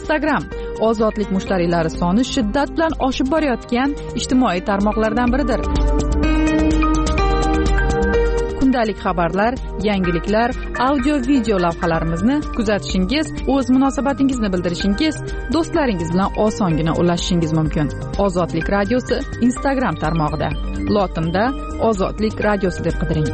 Instagram ozodlik mushtariylari soni shiddat bilan oshib borayotgan ijtimoiy tarmoqlardan biridir. Kundalik xabarlar, yangiliklar, audio-video lavhalarimizni kuzatishingiz, o'z munosabatingizni bildirishingiz, do'stlaringiz bilan osongina ulashishingiz mumkin. Ozodlik radiosi Instagram tarmog'ida. Lotinda Ozodlik radiosi deb qidiring.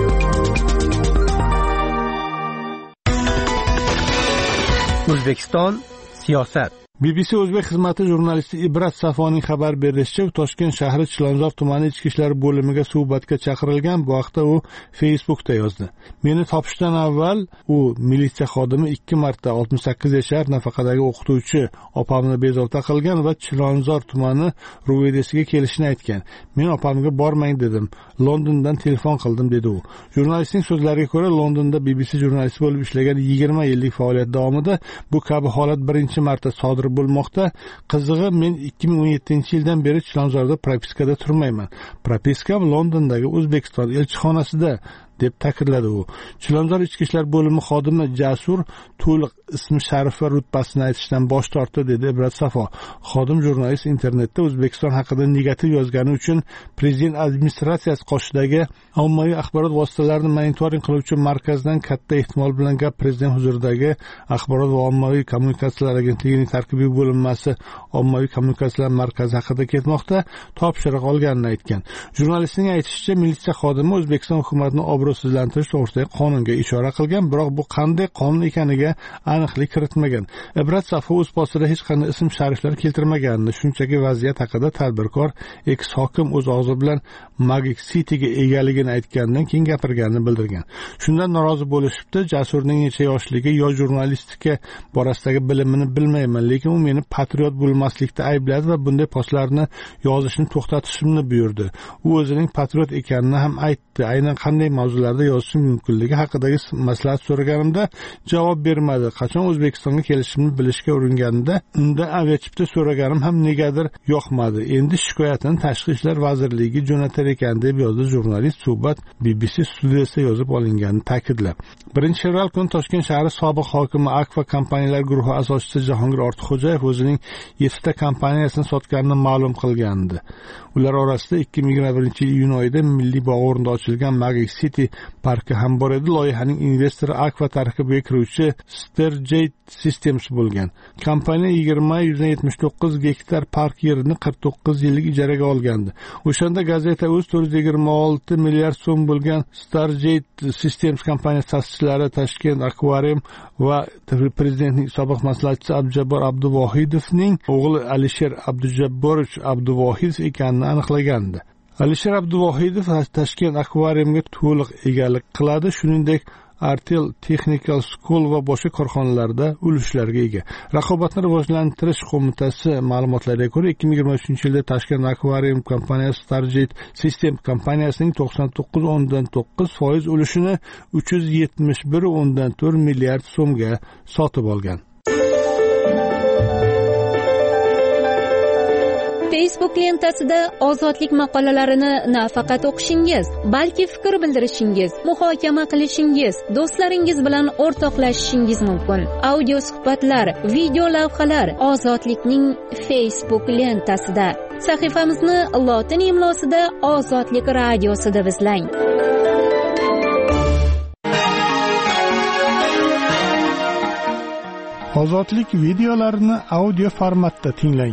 O'zbekiston siyosat. BBC O'zbek xizmati jurnalisti Ibrat Safoning xabar berishicha, Toshkent shahri Chilonzor tumani ichki ishlar bo'limiga suhbatga chaqirilgan. Bu haqda u Facebookda yozdi. Meni topishdan avval u militsiya xodimi 2 marta 68 yashar nafaqadagi o'qituvchi opamni bezovta qilgan va Chilonzor tumani ruvedesiga kelishini aytgan. Men opamga bormang dedim. Londondan telefon qildim dedi u. Jurnalistning so'zlariga ko'ra, Londonda BBC jurnalisti bo'lib ishlagan 20 yillik faoliyat davomida bu kabi holat birinchi marta sodir bo'lmoqda. Qizig'i, men 2017-yildan beri Chilonzorda propiskada turmayman. Propiskam Londondagi O'zbekiston elchixonasida deb ta'kidladi u. Chilonzor ichki ishlar bo'limi xodimi Jasur to'liq ismi sharif va rutbasini aytishdan bosh tortdi dedi Ibrat Safo. Xodim jurnalist internetda O'zbekiston haqida negativ yozgani uchun prezident administratsiyasi qoshidagi ommaviy axborot vositalarini monitoring qiluvchi markazdan katta ehtimol bilan gap prezident huzuridagi axborot va ommaviy kommunikatsiyalar agentligining tarkibiy bo'linmasi ommaviy kommunikatsiyalar markazi haqida ketmoqda, topshiriq olganini aytgan. Jurnalistning aytishicha, militsiya xodimi O'zbekiston hukumatini obro'sizlantirish to'g'risidagi qonunga ishora qilgan, biroq bu qanday qonun ekaniga aniqlik kiritmagan. Ibrat Safo o'z postida hech qanday ism shariflar keltirmaganini, shunchaki vaziyat haqida tadbirkor eks-hokim o'z og'zi bilan Magic City'ga egaligini aytgandan keyin gapirganini bildirgan. Shundan norozi bo'lishibdi. Jasurning necha yoshligi yo jurnalistika borasidagi bilimini bilmayman, lekin u meni patriot bo'lmaslikda aybladi va bunday postlarni yozishni to'xtatishimni buyurdi. U o'zining patriot ekanini ham aytdi. Aynan qanday mavzularda yozishim mumkinligi haqidagi maslahat so'raganimda javob bermadi. Qachon O'zbekistonga kelishimni bilishga uringanida unda aviachipta so'raganim ham negadir yoqmadi. Endi shikoyatini Tashqi ishlar vazirligiga jo'natar ekan deb yozdi jurnalist. Suhbat BBC studiyasida yozib olinganini ta'kidlab. 1-fevral kuni Toshkent shahri sobiq hokimi Akfa kompaniyalar guruhi asoschisi Jahongir Ortiqxo'jayev o'zining 7 ta kompaniyasini sotganini ma'lum qilgandi. Ular orasida 2021 iyun oyida Milliy bog' o'rnida ochilgan Magic City parki ham bor edi. Loyihaning investori Akfa tarkibiga kiruvchi Stargate Systems bo'lgan. Kompaniya 20.179 gektar park yerini 49 yillik ijaraga olgandi. O'shanda gazeta o'z 426 milliard so'm bo'lgan Stargate Systems kompaniyasi ta'sischilari Toshkent akvarium va prezidentning sobiq maslahatchisi Abdujabbor Abduvohidovning o'g'li Alisher Abdujabborovich Abduvohidov ekanini aniqlagandi. Alisher Abduvohidov Toshkent akvariumga to'liq egalik qiladi, shuningdek Artel Technical School va boshqa korxonalarda ulushlarga ega. Raqobatni rivojlantirish qo'mitasi ma'lumotlariga ko'ra, 2023-yilda Toshkent akvarium kompaniyasi Stargate System kompaniyasining 99.9% ulushini 371.4 milliard so'mga sotib olgan. Facebook lentasida ozodlik maqolalarini nafaqat o'qishingiz, balki fikr bildirishingiz, muhokama qilishingiz, do'stlaringiz bilan o'rtoqlashishingiz mumkin. Audio suhbatlar, video lavhalar Ozodlikning Facebook lentasida. Sahifamizni lotin imlosida Ozodlik radiosi deb izlang. Ozodlik videolarini audio formatda tinglang.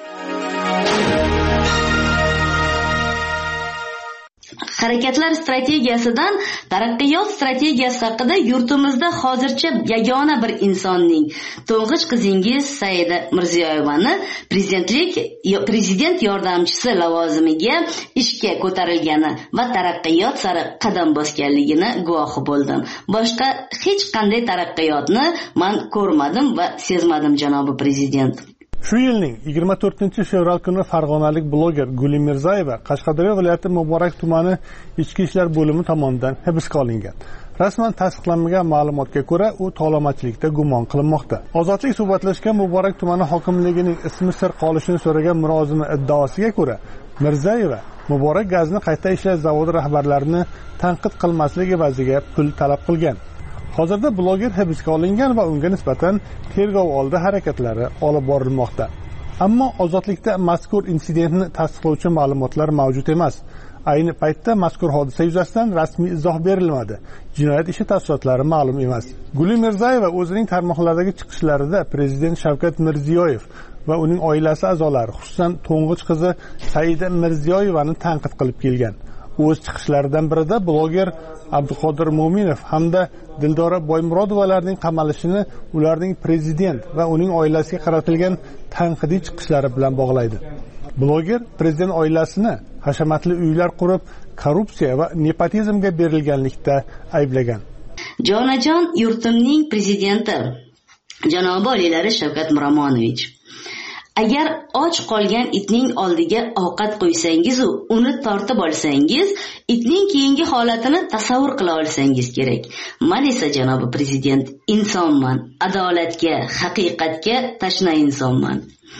Harakatlar strategiyasidan taraqqiyot strategiyasi haqida yurtimizda hozircha yagona bir insonning, to'ng'ich qizingiz Saida Mirziyoyevani prezident yordamchisi lavozimiga ishga ko'tarilgani va taraqqiyot sari qadam bosganligini guvohi bo'ldim. Boshqa hech qanday taraqqiyotni men ko'rmadim va sezmadim, janobi prezident. Shu yilning 24-fevral kuni farg'onalik bloger Guli Mirzayeva Qashqadaryo viloyati Muborak tumani ichki ishlar bo'limi tomonidan hibsga olingan. Rasman tasdiqlanmagan ma'lumotga ko'ra, u tovlamachilikda gumon qilinmoqda. Ozodlik suhbatlashgan Muborak tumani hokimligining ismi sir qolishini so'ragan murojaatning iddaosiga ko'ra, Mirzayeva Muborak gazni qayta ishlash zavodi rahbarlarini tanqid qilmaslik evaziga pul talab qilgan. Hozirda bloger hibsga olingan va unga nisbatan tergov oldi harakatlari olib borilmoqda. Ammo ozodlikda mazkur insidentni tasdiqlovchi ma'lumotlar mavjud emas. Ayni paytda mazkur hodisa yuzasidan rasmiy izoh berilmadi. Jinoyat ishi tafsilotlari ma'lum emas. Guli Mirzayeva o'zining tarmoqlardagi chiqishlarida prezident Shavkat Mirziyoyev va uning oilasi a'zolari, xususan to'ng'ich qizi Saida Mirziyoyevani tanqid qilib kelgan. O'z chiqishlaridan birida bloger Abduqodir Mo'minov hamda Dildora Boymurodovalarning qamalishini ularning prezident va uning oilasiga qaratilgan tanqidiy chiqishlari bilan bog'laydi. Bloger prezident oilasini hashamatli uylar qurib, korrupsiya va nepotizmga berilganlikda ayblagan. Jonajon yurtimning prezidenti janobi oliylari Shavkat Miromonovich, agar och qolgan itning oldiga ovqat qo'ysangiz, uni tortib olsangiz, itning keyingi holatini tasavvur qila olsangiz kerak. Men esa janobi prezident insonman, adolatga, haqiqatga tashna insonman.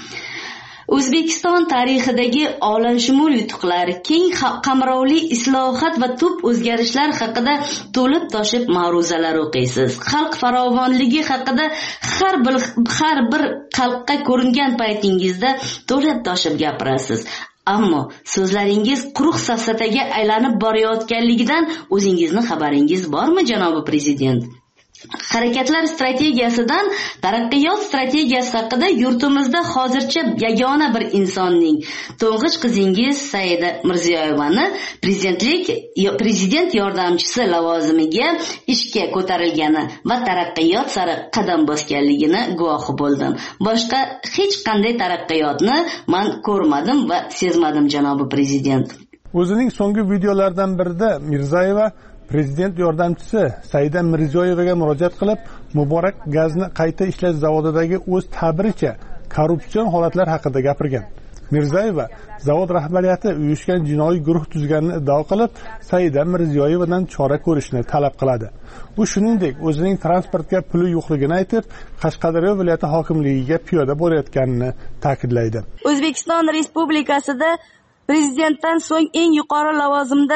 O'zbekiston tarixidagi olamshumul yutuqlar, keng qamrovli islohot va tub o'zgarishlar haqida to'lib toshib ma'ruzalar o'qiysiz. Xalq farovonligi haqida har bir xalqqa ko'ringan paytingizda to'lib toshib gapirasiz. Ammo so'zlaringiz quruq safsataga aylanib borayotganligidan o'zingizni xabaringiz bormi, janobi prezident? Harakatlar strategiyasidan taraqqiyot strategiyasi haqida yurtimizda hozircha yagona bir insonning, to'ng'ich qizingiz Saida Mirziyoyevani prezident yordamchisi lavozimiga ishga ko'tarilgani va taraqqiyot sari qadam bosganligini guvohi bo'ldim. Boshqa hech qanday taraqqiyotni men ko'rmadim va sezmadim, janobi prezident. O'zining so'nggi videolaridan birida Mirzayeva prezident yordamchisi Saida Mirziyoyevaga murojaat qilib, Muborak gazni qayta ishlash zavodidagi o'z ta'biricha korrupsion holatlar haqida gapirgan. Mirzayeva zavod rahbariyati uyushgan jinoiy guruh tuzganini iddao qilib, Saida Mirziyoyevadan chora ko'rishni talab qiladi. U shuningdek o'zining transportga puli yo'qligini aytib, Qashqadaryo viloyati hokimligiga piyoda borayotganini ta'kidlaydi. O'zbekiston Respublikasida prezidentdan so'ng eng yuqori lavozimda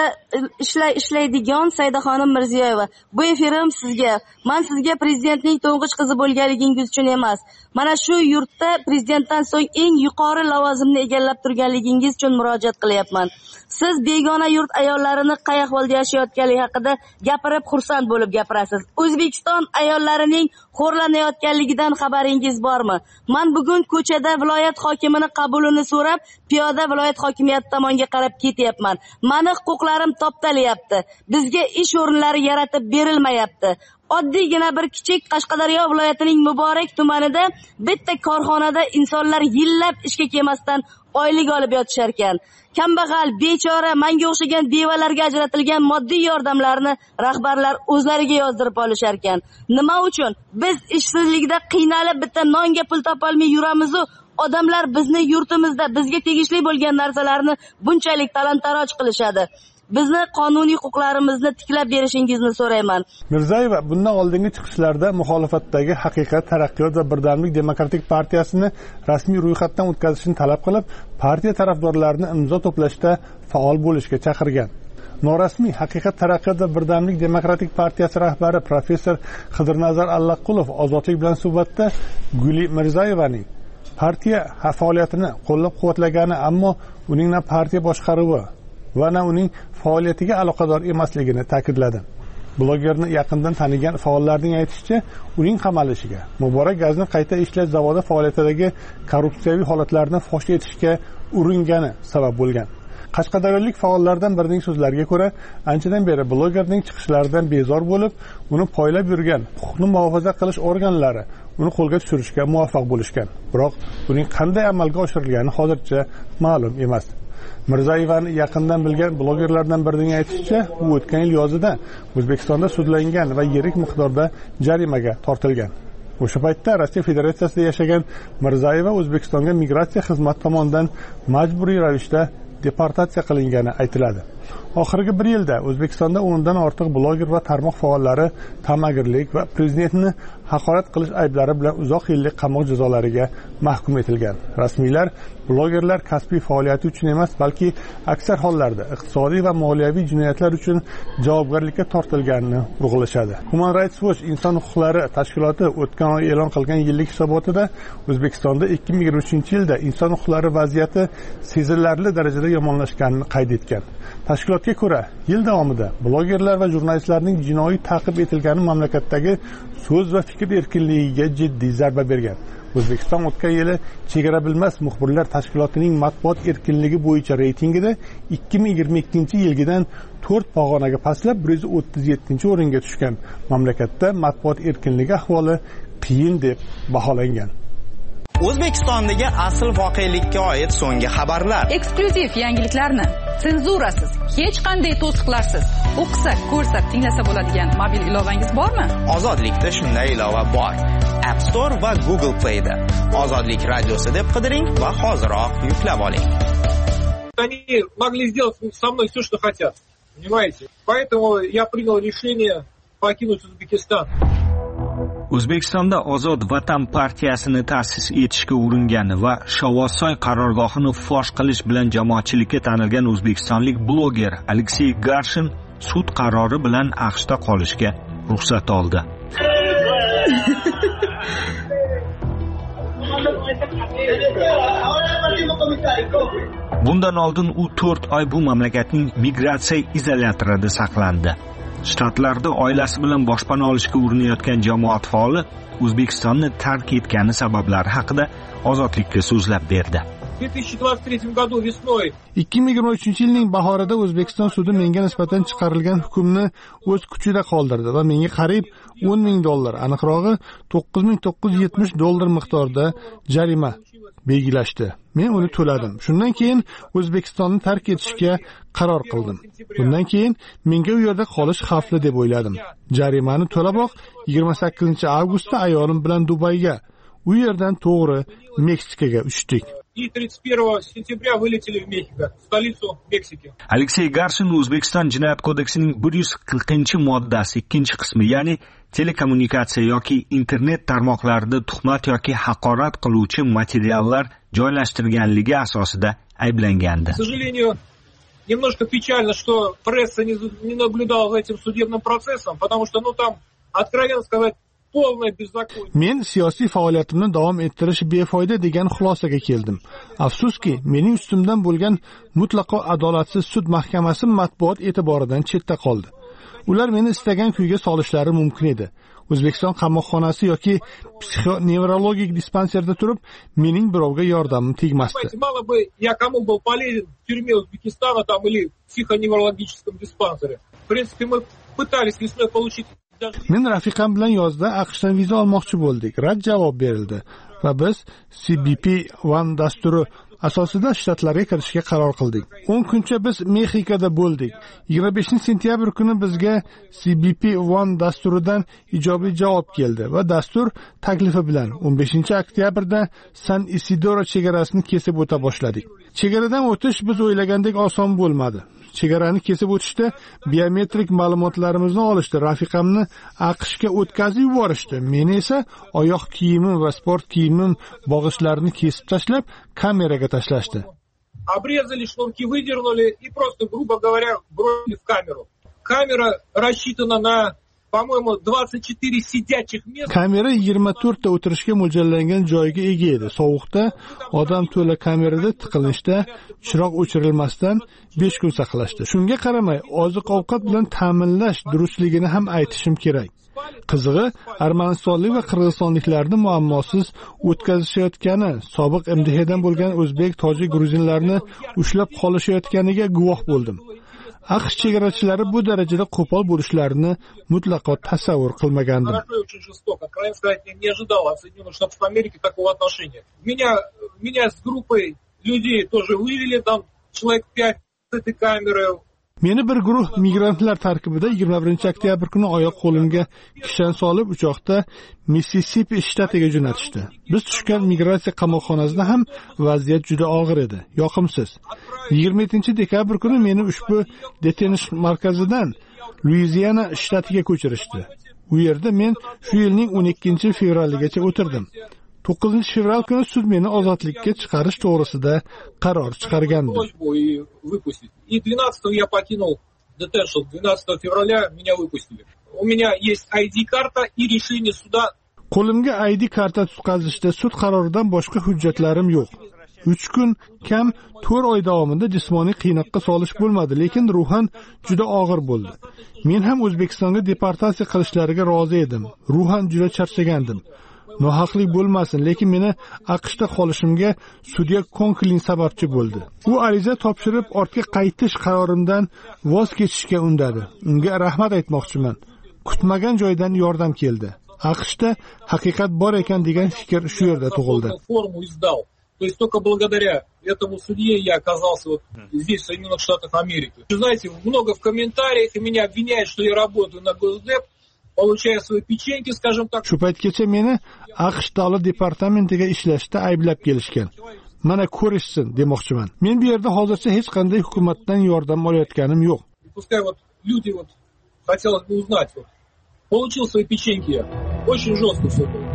ishlaydigan Saidaxonim Mirziyoyeva. Bu efirim sizga. Men sizga prezidentning to'ng'ich qizi bo'lganligingiz uchun emas, mana shu yurtda prezidentdan so'ng eng yuqori lavozimni egallab turganligingiz uchun murojaat qilyapman. Siz begona yurt ayollarini qay ahvolda yashayotganligi haqida gapirib xursand bo'lib gapirasiz. O'zbekiston ayollarining xo'rlanayotganligidan xabaringiz bormi? Men bugun ko'chada viloyat hokimining qabulini so'rab, piyoda viloyat hokimiyati tomonga qarab ketyapman. Meni huquqlarim toptalyapti. Bizga ish o'rinlari yaratib berilmayapti. Oddiygina bir kichik Qashqadaryo viloyatining Muborak tumanida bitta korxonada insonlar yillab ishga kelmasdan oylik olib yotishar ekan. Kambag'al, bechora, menga o'xshagan bevalarga ajratilgan moddiy yordamlarni rahbarlar o'zlariga yozdirib olishar ekan. Nima uchun? Biz ishsizlikda qiynalib bitta nonga pul topolmay yuramiz-ku. Odamlar bizni yurtimizda bizga tegishli bo'lgan narsalarni bunchalik talon-taroj qilishadi. Bizni qonuniy huquqlarimizni tiklab berishingizni so'rayman. Mirzayeva bundan oldingi chiqishlarda muxolifatdagi Haqiqat, Taraqqiyot va Birdamlik demokratik partiyasini rasmiy ro'yxatdan o'tkazishni talab qilib, partiya tarafdorlarini imzo to'plashda faol bo'lishga chaqirgan. Norasmiy Haqiqat, Taraqqiyot va Birdamlik demokratik partiyasi rahbari professor Qidirnazar Allaqulov ozodlik bilan suhbatda Guli Mirzayevaning partiya faoliyatini qo'llab-quvvatlagani, ammo uning na partiya boshqaruvi va na uning faoliyatiga aloqador emasligini ta'kidladi. Blogerni yaqindan tanigan faollarning aytishicha, uning qamalishiga Muborak gazni qayta ishlash zavodi faoliyatidagi korrupsiyaviy holatlarni fosh etishga uringani sabab bo'lgan. Qashqadaryolik faollardan birining so'zlariga ko'ra, anchadan beri blogerning chiqishlaridan bezor bo'lib, uni poylab yurgan huquqni muhofaza qilish organlari uni qo'lga tushirishga muvaffaq bo'lishgan. Biroq uning qanday amalga oshirilgani hozircha ma'lum emas. Mirzayevani yaqindan bilgan blogerlardan birining aytishicha, u o'tgan yil yozida O'zbekistonda sudlangan va yirik miqdorda jarimaga tortilgan. O'sha paytda Rossiya Federatsiyasida yashagan Mirzayeva O'zbekistonga migratsiya xizmati tomonidan majburiy ravishda deportatsiya qilingani aytiladi. Oxirgi bir yilda O'zbekistonda 10 dan ortiq bloger va tarmoq faollari ta'magirlik va prezidentni haqorat qilish ayblari bilan uzoq yillik qamoq jazolariga mahkum etilgan. Rasmiylar blogerlar kasbiy faoliyati uchun emas, balki aksar hollarda iqtisodiy va moliyaviy jinoyatlar uchun javobgarlikka tortilganini urg'ulashadi. Human Rights Watch inson huquqlari tashkiloti o'tgan oy e'lon qilgan yillik hisobotida O'zbekistonda 2023-yilda inson huquqlari vaziyati sezilarli darajada yomonlashganini qayd etgan. Tashkilotga ko'ra, yil davomida blogerlar va jurnalistlarning jinoiy ta'qib etilgani mamlakatdagi so'z va fikr erkinligiga jiddiy zarba bergan. O'zbekiston o'tgan yili Chegara bilmas muxbirlar tashkilotining matbuot erkinligi bo'yicha reytingida 2022-yilgidan 4 pog'onaga pastlab 137-o'ringa tushgan. Mamlakatda matbuot erkinligi ahvoli qiyin deb baholangan. O'zbekistondagi asl voqelikka oid so'nggi xabarlar. Eksklyuziv yangiliklarni senzurasiz, hech qanday to'siqlarsiz o'qisak, ko'rsak, tinglasa bo'ladigan mobil ilovangiz bormi? Ozodlikda shunday ilova bor. App Store va Google Play'da Ozodlik radiosi deb qidiring va hoziroq yuklab oling. Они могли сделать со мной все, что хотят. Понимаете? Поэтому я принял решение покинуть Узбекистан. O'zbekistonda Ozod Vatan partiyasini ta'sis etishga uringan va Shovvozsoy qarorgohini fosh qilish bilan jamoatchilikka tanilgan o'zbekistonlik bloger Aleksey Garshin sud qarori bilan AQShda qolishga ruxsat oldi. Bundan oldin u 4 oy bu mamlakatning migratsiya izolyatorida saqlandi. Shtatlarda oilasi bilan boshpana olishga urinayotgan jamoat faoli O'zbekistonni tark etgani sabablari haqida Ozodlikka so'zlab berdi. 2023-yilning bahorida O'zbekiston sudi menga nisbatan chiqarilgan hukmni o'z kuchida qoldirdi va menga qariyb $10,000, aniqrog'i $9,970 miqdorida jarima belgilashdi. Men uni to'ladim. Shundan keyin O'zbekistonni tark etishga qaror qildim. Bundan keyin menga u yerda qolish xavfli deb o'yladim. Jarimani to'laboq 28-avgustda ayolim bilan Dubayga, u yerdan to'g'ri Meksikaga uchdik. И 31 сентября вылетели в Мехико, столицу Мексики. Aleksey Garshin O'zbekiston Jinoyat kodeksining 140-moddasi 2-qismi, ya'ni telekommunikatsiya yoki internet tarmoqlarida tuhmat yoki haqorat qiluvchi materiallar joylashtirganligi asosida ayblangandi. К сожалению, немножко печально, что пресса не наблюдала за этим судебным процессом, потому что, там, откровенно сказать, Men siyosiy faoliyatimni davom ettirish befoyda degan xulosaga keldim. Afsuski, mening ustimdan bo'lgan mutlaqo adolatsiz sud mahkamasi matbuot e'tiboridan chetda qoldi. Ular meni istagan kuyga solishlari mumkin edi. O'zbekiston qamoqxonasi yoki psixonevrologik dispanserda turib, mening birovga yordamim tegmasdi. Мало бы я кому был полезен в тюрьме Узбекистана там или психоневрологическом диспансере. В принципе, мы пытались весной получить. Men rafiqam bilan yozda AQShdan viza olmoqchi bo'ldik. Rad javob berildi va biz CBP-1 dasturi asosida shtatlarga kirishga qaror qildik. 10 kuncha biz Mexikoda bo'ldik. 25-sentyabr kuni bizga CBP-1 dasturidan ijobiy javob keldi va dastur taklifi bilan 15-oktyabrda San Isidro chegarasini kesib o'ta boshladik. Chegaradan o'tish biz o'ylagandek oson bo'lmadi. Chegarani kesib o'tishda biometrik ma'lumotlarimizni olishdi. Rafiqamni AQShga o'tkazib yuborishdi. Meni esa oyoq kiyimim va sport kiyimim bog'ichlarini kesib tashlab, kameraga tashlashdi. Обрезали шнурки, выдернули и просто, грубо говоря, бросили в камеру. Камера рассчитана на, по-моему, 24 сидячих мест. Kamera 24 ta o'tirishga mo'ljallangan joyga ega edi. Sovuqda odam to'la kamerada tiqilinishda chiroq o'chirilmasdan 5 kun saqlashdi. Shunga qaramay, oziq-ovqat bilan ta'minlash durustligini ham aytishim kerak. Qizig'i, Armanistonlik va Qirg'izistonliklarni muammosiz o'tkazishayotgani, sobiq MDHdan bo'lgan o'zbek, tojik, gruzinlarni ushlab qolishayotganiga guvoh bo'ldim. AQSh chegarachilari bu darajada qo'pol bo'lishlarini mutlaqo tasavvur qilmagandim. Не ожидал от Соединенных Штатов Америки такого отношения. Меня с группой людей тоже вывели, там человек 5 с этой камеры, Meni bir guruh migrantlar tarkibida 21 oktyabr kuni oyoq qo'limga kishan solib uchoqda Missisipi shtatiga jo'natishdi. Biz tushgan migratsiya qamoqxonasida ham vaziyat juda og'ir edi, yoqimsiz. 27 dekabr kuni meni ushbu detenish markazidan Luiziana shtatiga ko'chirishdi. U yerda men shu yilning 12 fevraligacha o'tirdim. 9 fevral kuni sud meni ozodlikka chiqarish to'g'risida qaror chiqargandi. И 12 я покинул детеншн. 12 февраля меня выпустили. У меня есть ID-карта и решение суда. Qo'limga ID karta tutqazishda sud qaroridan boshqa hujjatlarim yo'q. 3 kun kam 4 oy davomida jismoniy qiynoqqa solish bo'lmadi, lekin ruhan juda og'ir bo'ldi. Men ham O'zbekistonga deportatsiya qilishlariga rozi edim. Ruhan juda charchagandim. Nohaqlik bo'lmasin, lekin meni AQShda qolishimga sudya Konklin sababchi bo'ldi. U ariza topshirib ortga qaytish qarorimdan voz kechishga undadi. Unga rahmat aytmoqchiman. Kutmagan joydan yordam keldi. AQShda haqiqat bor ekan degan fikr shu yerda tug'ildi. То есть только благодаря этому судье я оказался вот здесь, в Соединенных Штатах Америки. Знаете, много в комментариях, и меня обвиняют, что я работаю на Госдеп, получая свои печеньки, скажем так. Shu paytgacha meni AQSh davlat departamentiga ishlashda ayblab kelishgan. Mana ko'rishsin demoqchiman. Men bu yerda hozircha hech qanday hukumatdan yordam olayotganim yo'q. Пускай вот люди вот хотелось бы узнать, вот, получил свои печеньки я. Очень жестко все было.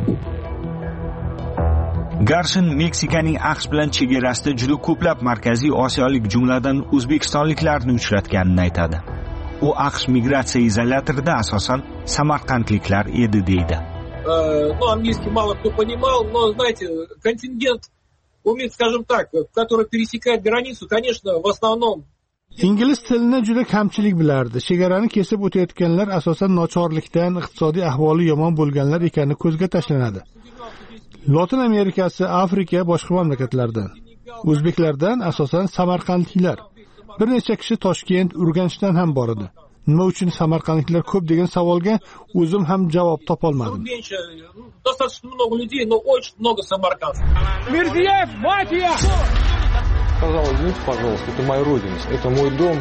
Garshin Meksikaning AQSh bilan chegarasida juda ko'plab markaziy osiyolik, jumladan o'zbekistonliklarni uchratganini aytadi. U AQSh migratsiya izolyatorida asosan samarqandliklar edi deydi. Ну, английский мало кто понимал, но, знаете, контингент умеет, скажем так, который пересекает границу, конечно, в основном Ingliz tilini juda kamchilik bilardi. Chegarani kesib o'tayotganlar asosan nochorlikdan, iqtisodiy ahvoli yomon bo'lganlar ekani ko'zga tashlanadi. Lotin Amerikasi, Afrika, boshqa mamlakatlardan. O'zbeklardan asosan samarqandliklar. Bir necha kishi Toshkent, Urganchdan ham bor edi. Nima uchun samarqandliklar ko'p degan savolga o'zim ham javob topolmadim. Достаточно много людей, но очень много самаркандцев. Мирзиев, мафия! Сказал, извините, пожалуйста, это моя родина, это мой дом.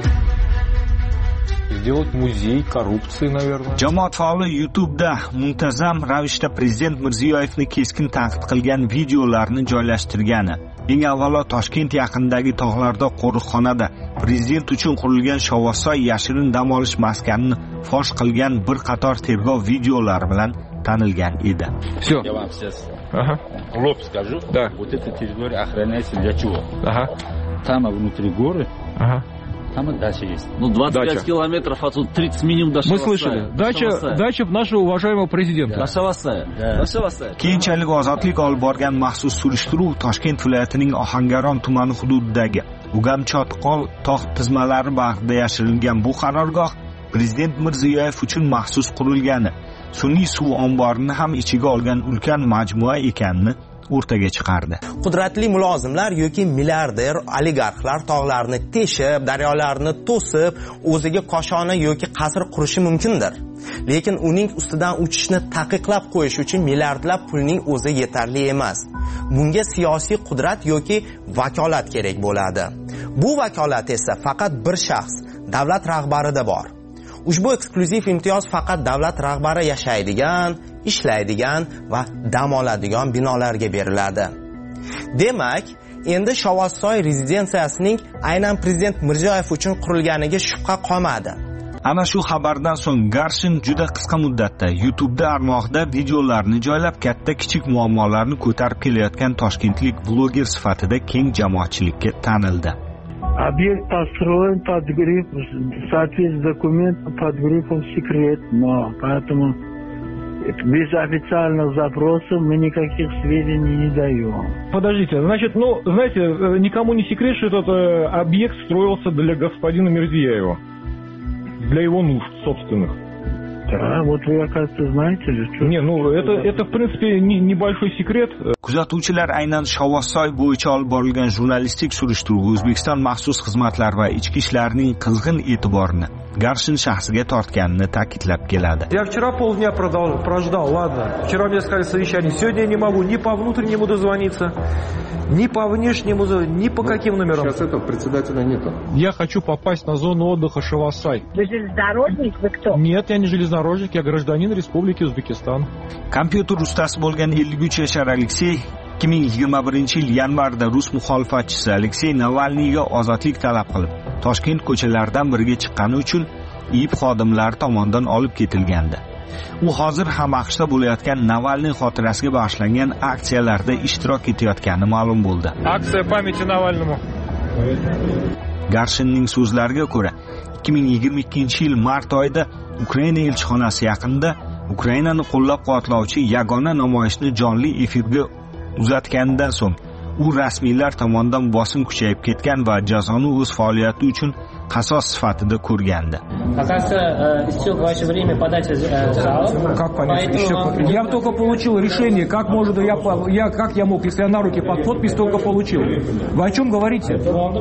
Сделать музей коррупции, наверное. Jamoat faoli YouTube'da muntazam ravishda prezident Mirziyoyevni keskin tanqid qilgan videolarni joylashtirgani, eng avvalo Toshkent yaqinidagi tog'larda qo'riqxonada prezident uchun qurilgan Shovvosoy yashirin dam olish maskanini fosh qilgan bir qator tergov videolari bilan tanilgan edi. Всё. Я вам сейчас лоб скажу. Да. Вот эта территория охраняется для чего? Ага. Там внутри горы. Ага. Там и дача есть. Ну, 25 километров, а тут 30 минимум до Шавасая. Мы слышали. Дача нашего уважаемого президента. До Шавасая. До Шавасая. Keyinchalik ozodlik olib borgan maxsus surishtiruv Toshkent viloyatining Ohangaron tumani hududidagi Ugamchotqol tog' tizmalari bag'rida yashirilgan bu qarorgoh prezident Mirziyoyev uchun maxsus qurilgani, sun'iy suv omborini ham ichiga olgan ulkan majmua ekanini o'rtaga chiqardi. Qudratli mulozimlar yoki milliarder oligarxlar tog'larni teshib, daryolarni to'sib, o'ziga qoshona yoki qasr qurishi mumkindir. Lekin uning ustidan uchishni taqiqlab qo'yish uchun milliardlab pulning o'zi yetarli emas. Bunga siyosiy qudrat yoki vakolat kerak bo'ladi. Bu vakolat esa faqat bir shaxs, davlat rahbarida bor. Ushbu eksklyuziv imtiyoz faqat davlat rahbari yashaydigan, ishlaydigan va dam oladigan binolarga beriladi. Demak, endi Shovvosoy rezidensiyasining aynan prezident Mirziyoyev uchun qurilganiga shubha qolmadi. Ana shu xabardan so'ng Garshin juda qisqa muddatda YouTube'da armoqda videolarni joylab, katta-kichik muammolarni ko'tarib kelayotgan toshkentlik bloger sifatida keng jamoatchilikka tanildi. Объект построен под гриф, соответствует документам под грифом секрет, но поэтому без официальных запросов мы никаких сведений не даем. Подождите, значит, знаете, никому не секрет, что этот объект строился для господина Мирзиева, для его нужд собственных. Да, вот вы, оказывается, знаете же, что... Не, это в принципе небольшой секрет. Kuzatuvchilar aynan Shovvosoy bo'yicha olib borilgan jurnalistik surishtiruv O'zbekiston maxsus xizmatlar va ichki ishlarning qizg'in e'tiborini Garshin shaxsiga tortganini ta'kidlab keladi. Я вчера полдня прождал, ладно. Вчера мне сказали совещание, сегодня я не могу ни по внутреннему дозвониться, Ни по внешнему, ни по каким номерам. Сейчас этого председателя нету. Я хочу попасть на зону отдыха Шавасай. Вы железнодорожник? Вы кто? Нет, я не железнодорожник, я гражданин Республики Узбекистан. Kompyuter ustasi bo'lgan 53 yashar Aleksey 2021-yil yanvarda rus muxolifatchisi Aleksey Navalniyga ozodlik talab qilib, Toshkent ko'chalaridan biriga chiqqani uchun IIB xodimlari tomonidan olib ketilgandi. U hozir ham AQShda bo'layotgan Navalniy xotirasiga bag'ishlangan aksiyalarda ishtirok etayotgani ma'lum bo'ldi. Aksiya pamyati Navalniyga. Garshinning so'zlariga ko'ra, 2022-yil mart oyida Ukraina elchixonasi yaqinida Ukrainani qo'llab-quvvatlovchi yagona namoyishni jonli efirga uzatgandan so'ng u rasmiylar tomonidan bosim kuchayib ketgan va jazoni o'z faoliyati uchun qasos sifatida ko'rgandi. Как понять? Я только получил решение, как я мог, если я на руки под подпись только получил. Вы о чем говорите?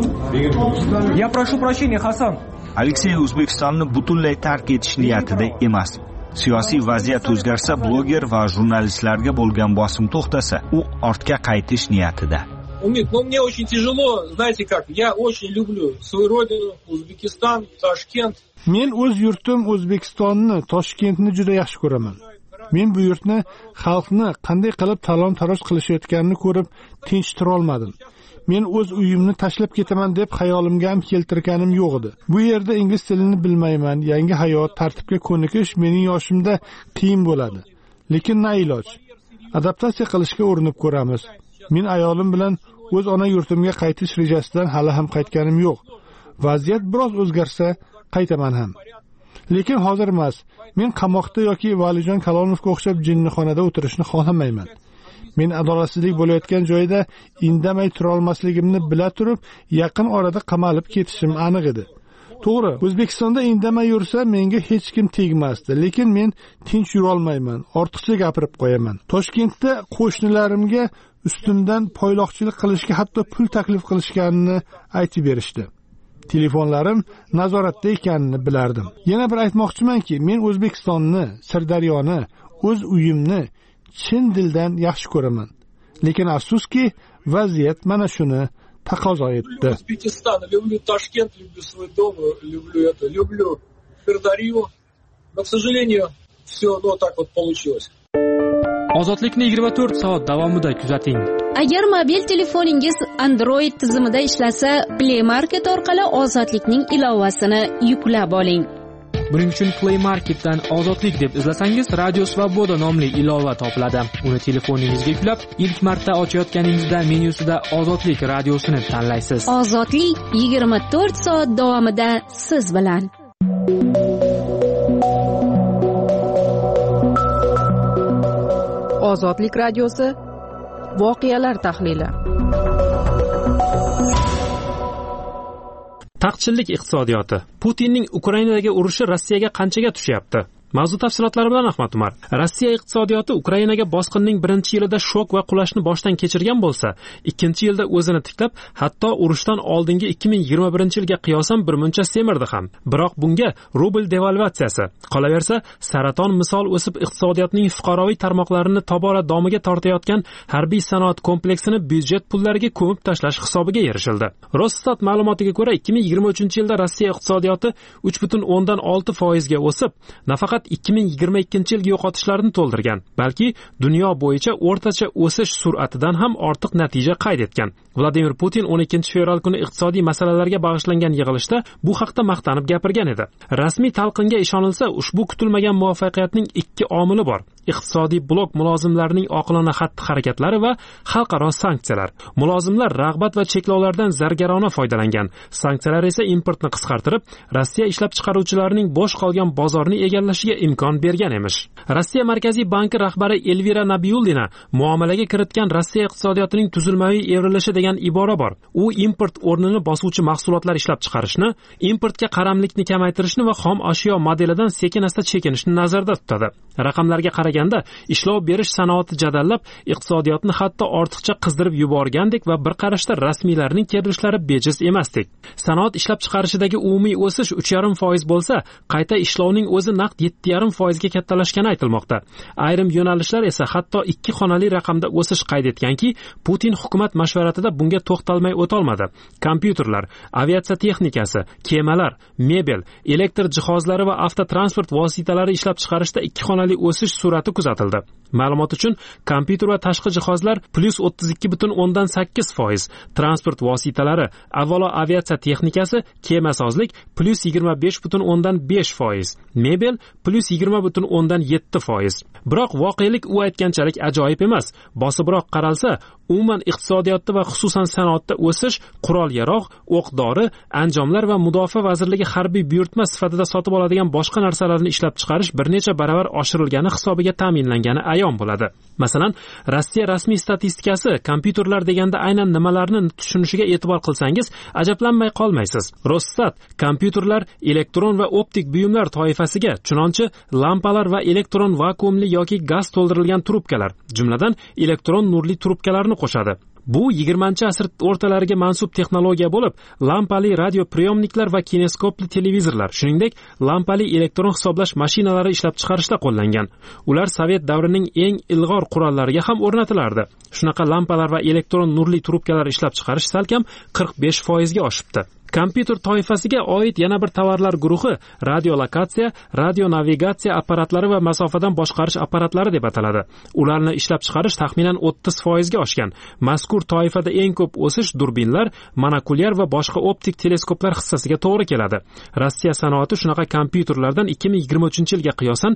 Я прошу прощения, Хасан. Aleksey O'zbekistonni butunlay tark etish niyatida emas. Siyosiy vaziyat o'zgarsa, bloger va jurnalistlarga bo'lgan bosim to'xtasa, u ortga qaytish niyatida. Но мне очень тяжело, знаете как, я очень люблю свою родину, Узбекистан, Ташкент. Men o'z yurtim O'zbekistonni, Toshkentni juda yaxshi ko'raman. Men bu yurtni, xalqni qanday qilib talon-taroj qilishayotganini ko'rib, tinch tura olmadim. Men o'z uyimni tashlab ketaman deb xayolimga ham keltirganim yo'q edi. Bu yerda ingliz tilini bilmayman, yangi hayot, tartibga ko'nikish mening yoshimda qiyin bo'ladi. Lekin na iloj. Adaptatsiya qilishga urinib ko'ramiz. Men ayolim bilan o'z ona yurtimga qaytish rejasidan hali ham qaytganim yo'q. Vaziyat biroz o'zgarsa, qaytaman ham. Lekin hozir emas. Men qamoqda yoki Valijon Kalonovga o'xshab jinnixonada o'tirishni xohlamayman. Men adolatsizlik bo'layotgan joyda indamay tura olmasligimni bila turib, yaqin orada qamalib ketishim aniq edi. To'g'ri, O'zbekistonda indamay yursa menga hech kim tegmasdi, lekin men tinch yura olmayman, ortiqcha gapirib qo'yaman. Toshkentda qo'shnilarimga ustimdan poyloqchilik qilishga hatto pul taklif qilishganini aytib berishdi. Telefonlarim nazoratda ekanini bilardim. Yana bir aytmoqchimanki, men O'zbekistonni, Sirdaryoni, o'z uyimni chin dildan yaxshi ko'raman. Lekin afsuski, vaziyat mana shuni taqozo etdi. O'zbekiston, люблю Toshkent, люблю свой дом, люблю Sirdaryo. Но, к сожалению, все так вот получилось. Ozodlikni 24 soat davomida kuzating. Agar mobil telefoningiz Android tizimida ishlasa, Play Market orqali Ozodlikning ilovasini yuklab oling. Buning uchun Play Marketdan Ozodlik deb izlasangiz, Radio Svoboda nomli ilova topiladi. Uni telefoningizga yuklab, ilk marta ochayotganingizda menyusida Ozodlik radiosini tanlaysiz. Ozodlik 24 soat davomida siz bilan. Ozodlik radiosi voqealar tahlili. Taqchillik iqtisodiyoti. Putinning Ukrainadagi urushi Rossiyaga qanchaga tushyapti? Mavzu tafsilotlari bilan Ahmad Umar. Rossiya iqtisodiyoti Ukrainaga bosqinning birinchi yilida shok va qulashni boshdan kechirgan bo'lsa, ikkinchi yilda o'zini tiklab, hatto urushdan oldingi 2021-yilga qiyosan birmuncha semirdi ham. Biroq bunga rubl devalvatsiyasi, qolaversa, saraton misol o'sib iqtisodiyotning fuqaroviy tarmoqlarini tobora domiga tortayotgan harbiy sanoat kompleksini byudjet pullariga ko'mib tashlash hisobiga erishildi. Rosstat ma'lumotiga ko'ra, 2023-yilda Rossiya iqtisodiyoti 3.6% ga o'sib, nafaqat 2022-yilgi yo'qotishlarni to'ldirgan, balki dunyo bo'yicha o'rtacha o'sish sur'atidan ham ortiq natija qayd etgan. Vladimir Putin 12-fevral kuni iqtisodiy masalalarga bag'ishlangan yig'ilishda bu haqda maqtanib gapirgan edi. Rasmiy talqinga ishonilsa, ushbu kutilmagan muvaffaqiyatning ikki omili bor: iqtisodiy blok mulozimlarining oqilona xatti-harakatlari va xalqaro sanksiyalar. Mulozimlar rag'bat va cheklovlardan zargarona foydalangan. Sanksiyalar esa importni qisqartirib, Rossiya ishlab chiqaruvchilarining bo'sh qolgan bozorni egallashiga imkon bergan emish. Rossiya Markaziy banki rahbari Elvira Nabiyullina muomalaga kiritgan Rossiya iqtisodiyotining tuzilmaviy evrilishi degan ibora bor. U import o'rnini bosuvchi mahsulotlar ishlab chiqarishni, importga qaramlikni kamaytirishni va xom ashyo modelidan sekin-asta chekinishni nazarda tutadi. Raqamlarga qaragan qaraganda ishlov berish sanoati jadallab iqtisodiyotni hatto ortiqcha qizdirib yuborgandek va bir qarashda rasmiylarning keltirishlari bejiz emasdek. Sanoat ishlab chiqarishidagi umumiy o'sish 3,5% bo'lsa, qayta ishlovning o'zi naqd 7,5% ga kattalashgani aytilmoqda. Ayrim yo'nalishlar esa hatto 2 xonali raqamda o'sish qayd etganki, Putin hukumat mashvaratida bunga to'xtalmay o'tolmadi. Kompyuterlar, aviatsiya texnikasi, kemalar, mebel, elektr jihozlari va avtotransport vositalari ishlab chiqarishda 2 xonali o'sish surati kuzatildi. Ma'lumot uchun, kompyuter va tashqi jihozlar +32,8%, transport vositalari, avvalo aviatsiya texnikasi, kemasozlik +25,5%, mebel +20,7%. Biroq voqelik u aytganchalik ajoyib emas. Bosibroq qaralsa, umuman iqtisodiyotda va xususan sanoatda o'sish qurol-yarog', o'q-dori, anjomlar va mudofaa vazirligi harbiy buyurtma sifatida sotib oladigan boshqa narsalarni ishlab chiqarish bir necha baravar oshirilgani hisobiga ta'minlangani ayon bo'ladi. Masalan, Rossiya rasmiy statistikasi kompyuterlar deganda aynan nimalarni tushunishiga e'tibor qilsangiz, ajablanmay qolmaysiz. Rosstat kompyuterlar, elektron va optik buyumlar toifasiga, chunonchi lampalar va elektron vakuumli yoki gaz to'ldirilgan trubkalar, jumladan elektron nurli trubkalarni qo'shadi. Bu 20-asr o'rtalariga mansub texnologiya bo'lib, lampali radiopriyomniklar va kineskopli televizorlar, shuningdek, lampali elektron hisoblash mashinalari ishlab chiqarishda qo'llangan. Ular Sovet davrining eng ilg'or qurollariga ham o'rnatilardi. Shunaqa lampalar va elektron nurli trubkalar ishlab chiqarish salkam 45% ga oshibdi. Kompyuter toifasiga oid yana bir tovarlar guruhi radiolokatsiya, radionavigatsiya apparatlari va masofadan boshqarish apparatlari deb ataladi. Ularni ishlab chiqarish taxminan 30% ga oshgan. Mazkur toifada eng ko'p o'sish durbinlar, monokulyar va boshqa optik teleskoplar hissasiga to'g'ri keladi. Rossiya sanoati shunaqa kompyuterlardan 2023-yilga qiyosan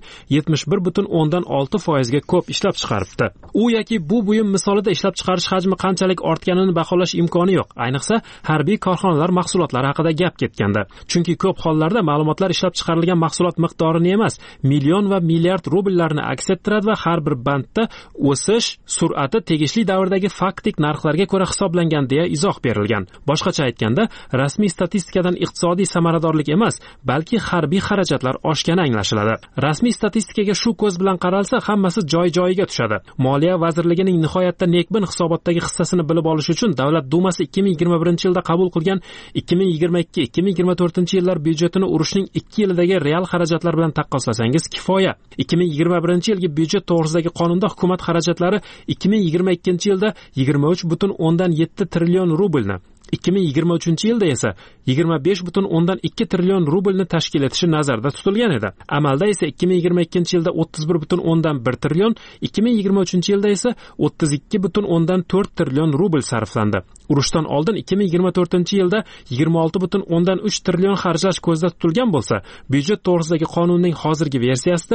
71,6% ga ko'p ishlab chiqaribdi. U yoki bu buyum misolida ishlab chiqarish hajmi qanchalik ortganini baholash imkoni yo'q. Ayniqsa, harbiy korxonalar mahsulotlari haqida gap ketganda. Chunki ko'p hollarda ma'lumotlar ishlab chiqarilgan mahsulot miqdorini emas, million va milliard rubllarni aks ettiradi va har bir bandda o'sish sur'ati tegishli davrdagi faktik narxlarga ko'ra hisoblangan deya izoh berilgan. Boshqacha aytganda, rasmiy statistikadan iqtisodiy samaradorlik emas, balki harbiy xarajatlar oshgani anglashiladi. Rasmiy statistikaga shu ko'z bilan qaralsa, hammasi joy-joyiga tushadi. Moliya vazirligining nihoyatda nekbin hisobotdagi hissasini bilib olish uchun Davlat dumasi 2021-yilda qabul qilgan 2022-2024 yillar byudjetini urushning 2 yilidagi real xarajatlar bilan taqqoslasangiz kifoya. 2021-yilgi byudjet to'g'risidagi qonunda hukumat xarajatlari 2022-yilda 23,7 trillion rublni, 2023-yilda esa 25,2 trillion rublni tashkil etishi nazarda tutilgan edi. Amalda esa 2022-yilda 31,1 trillion, 2023-yilda esa 32,4 trillion rubl sarflandi. Urushdan oldin 2024-yilda 26,3 trillion xarjlash ko'zda tutilgan bo'lsa, byudjet to'g'risidagi qonunning hozirgi versiyasida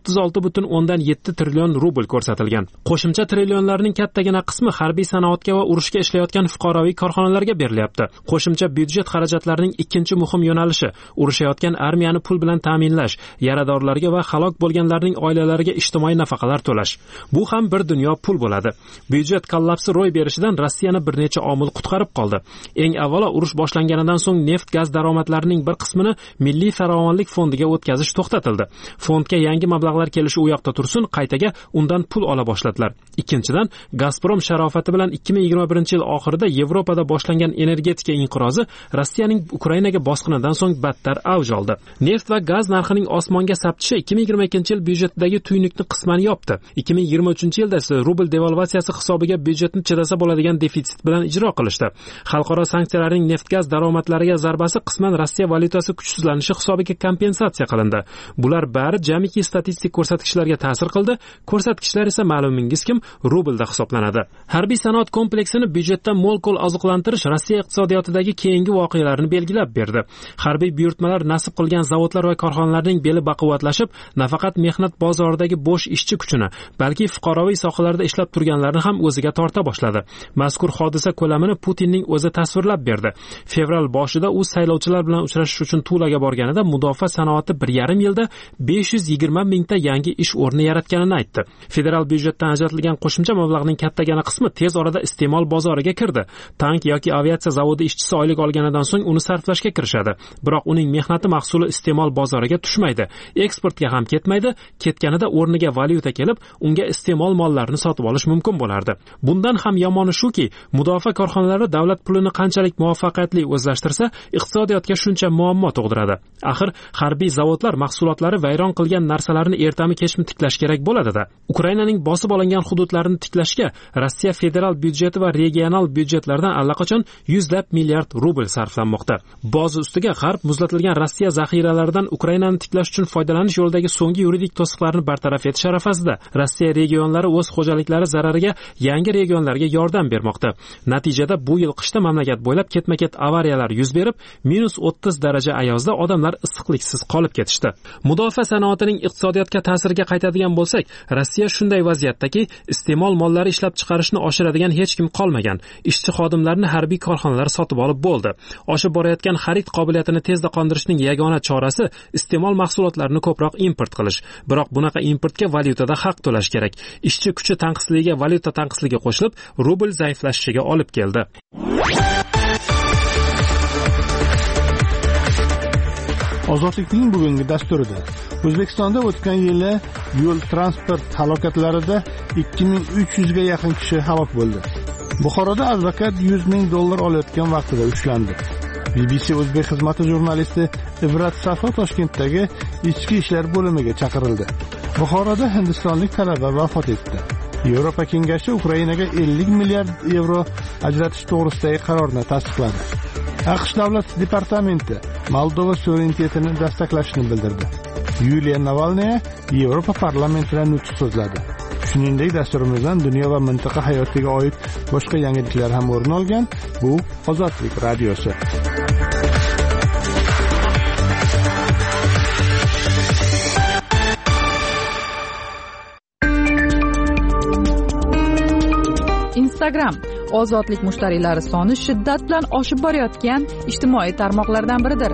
36,7 trillion rubl ko'rsatilgan. Qo'shimcha trillionlarning kattagina qismi harbiy sanoatga va urushga ishlayotgan fuqaroviy korxonalarga berilyapti. Qo'shimcha byudjet xarajatlarining ikkinchi muhim yo'nalishi urushayotgan armiyani pul bilan ta'minlash, yaradorlarga va halok bo'lganlarning oilalariga ijtimoiy nafaqalar to'lash. Bu ham bir dunyo pul bo'ladi. Byudjet kollapsi ro'y berishidan Rossiyani bir necha omil qutqarib qoldi. Eng avvalo urush boshlanganidan so'ng neft gaz daromadlarining bir qismini Milliy farovonlik fondiga o'tkazish to'xtatildi. Fondga yangi mablag'lar kelishi u yoqda tursin, qaytaga undan pul ola boshladilar. Ikkinchidan, Gazprom sharofati bilan 2021-yil oxirida Yevropada boshlangan energetika inqirozi Rossiyaning Ukrainaga bosqinidan so'ng battar avj oldi. Neft va gaz narxining osmonga saptishi 2022-yil byudjetidagi tuynukni qisman yopdi. 2023-yilda esa rubl devalvatsiyasi hisobiga byudjetni chidasa bo'ladigan defitsit bilan ijro qilishdi. Xalqaro sanksiyalarning neft-gaz daromadlariga zarbasi qisman Rossiya valyutasi kuchsizlanishi hisobiga kompensatsiya qilindi. Bular bari jamiki statistik ko'rsatkichlarga ta'sir qildi. Ko'rsatkichlar esa ma'lumingiz kim rublda hisoblanadi. Harbiy sanoat kompleksini byudjetdan mo'l-ko'l oziqlantirish Rossiya iqtisodiyotidagi keyingi voqealarni belgilab berdi. Harbiy buyurtmalar nasib qilgan zavodlar va korxonalarning beli baquvvatlashib, nafaqat mehnat bozoridagi bo'sh ishchi kuchini, balki fuqaroviy sohalarda ishlab turganlarni ham o'ziga torta boshladi. Mazkur hodisa ko'lamini Putinning o'zi tasvirlab berdi. Fevral boshida u saylovchilar bilan uchrashish uchun Tulaga borganida mudofaa sanoati 1,5 yilda 520 mingta yangi ish o'rni yaratganini aytdi. Federal byudjetdan ajratilgan qo'shimcha mablag'ning kattagina qismi tez orada iste'mol bozoriga kirdi. Tank yoki aviatsiya zavodi ishchisi oylik olganidan so'ng uni sarflashga kirishadi. Biroq uning mehnati mahsuli iste'mol bozoriga tushmaydi, eksportga ham ketmaydi. Ketganida o'rniga valyuta kelib, unga iste'mol mollarini sotib olish mumkin bo'lardi. Bundan ham yomoni shuki, mudofaa korxonalari davlat pulini qanchalik muvaffaqiyatli o'zlashtirsa, iqtisodiyotga shuncha muammo tug'diradi. Axir harbiy zavodlar mahsulotlari vayron qilgan narsalarni ertami kechmi tiklash kerak bo'ladi-da. Ukrainaning bosib olingan hududlarini tiklashga Rossiya federal byudjeti va regional byudjetlardan allaqachon yuzlab milliard rubl sarflanmoqda. Bozi ustiga G'arb muzlatilgan Rossiya zaxiralaridan Ukrainani tiklash uchun foydalanish yo'lidagi so'nggi yuridik to'siqlarni bartaraf etish arafasida. Rossiya regionlari o'z xo'jaliklari zarariga yangi regionlarga yordam bermoqda. Natijada bu yil qishda mamlakat bo'ylab ketma-ket avariyalar yuz berib, -30 daraja ayozda odamlar issiqliksiz qolib ketishdi. Mudofaa sanoatining iqtisodiyotga ta'siriga qaytadigan bo'lsak, Rossiya shunday vaziyatdaki, iste'mol mollari ishlab chiqarishni oshiradigan hech kim qolmagan. Ishchi xodimlarni harbiy korxonalar sotib olib bo'ldi. Oshib borayotgan xarid qobiliyatini tezda qondirishning yagona chorasi iste'mol mahsulotlarini ko'proq import qilish. Biroq bunaqa importga valyutada haq to'lash kerak. Ishchi kuchi tanqisligiga valyuta tanqisligi qo'shilib, rubl zaiflashishiga olib keldi. Ozodlikning bugungi dasturida O'zbekistonda o'tgan yili yo'l transport halokatlarida 2300 ga yaqin kishi halok bo'ldi. Buxoroda advokat $100,000 olayotgan vaqtida ushlandi. BBC O'zbek xizmati jurnalisti Ibrat Safo Toshkentdagi ichki ishlar bo'limiga chaqirildi. Buxoroda hindistonlik talaba vafot etdi. Yevropa Kengashi Ukrainaga 50 milliard yevro ajratish to'g'risidagi qarorni tasdiqladi. AQSh davlat departamenti Moldova suverenitetini dastaklashini bildirdi. Yuliya Navalnaya Yevropa parlamentida nutq so'zladi. Shuningdek, dasturimizdan dunyo va mintaqa hayotiga oid boshqa yangiliklar ham o'rin olgan. Bu Ozodlik radiosi. Instagram ozodlik mushtariylari soni shiddat bilan oshib borayotgan ijtimoiy tarmoqlardan biridir.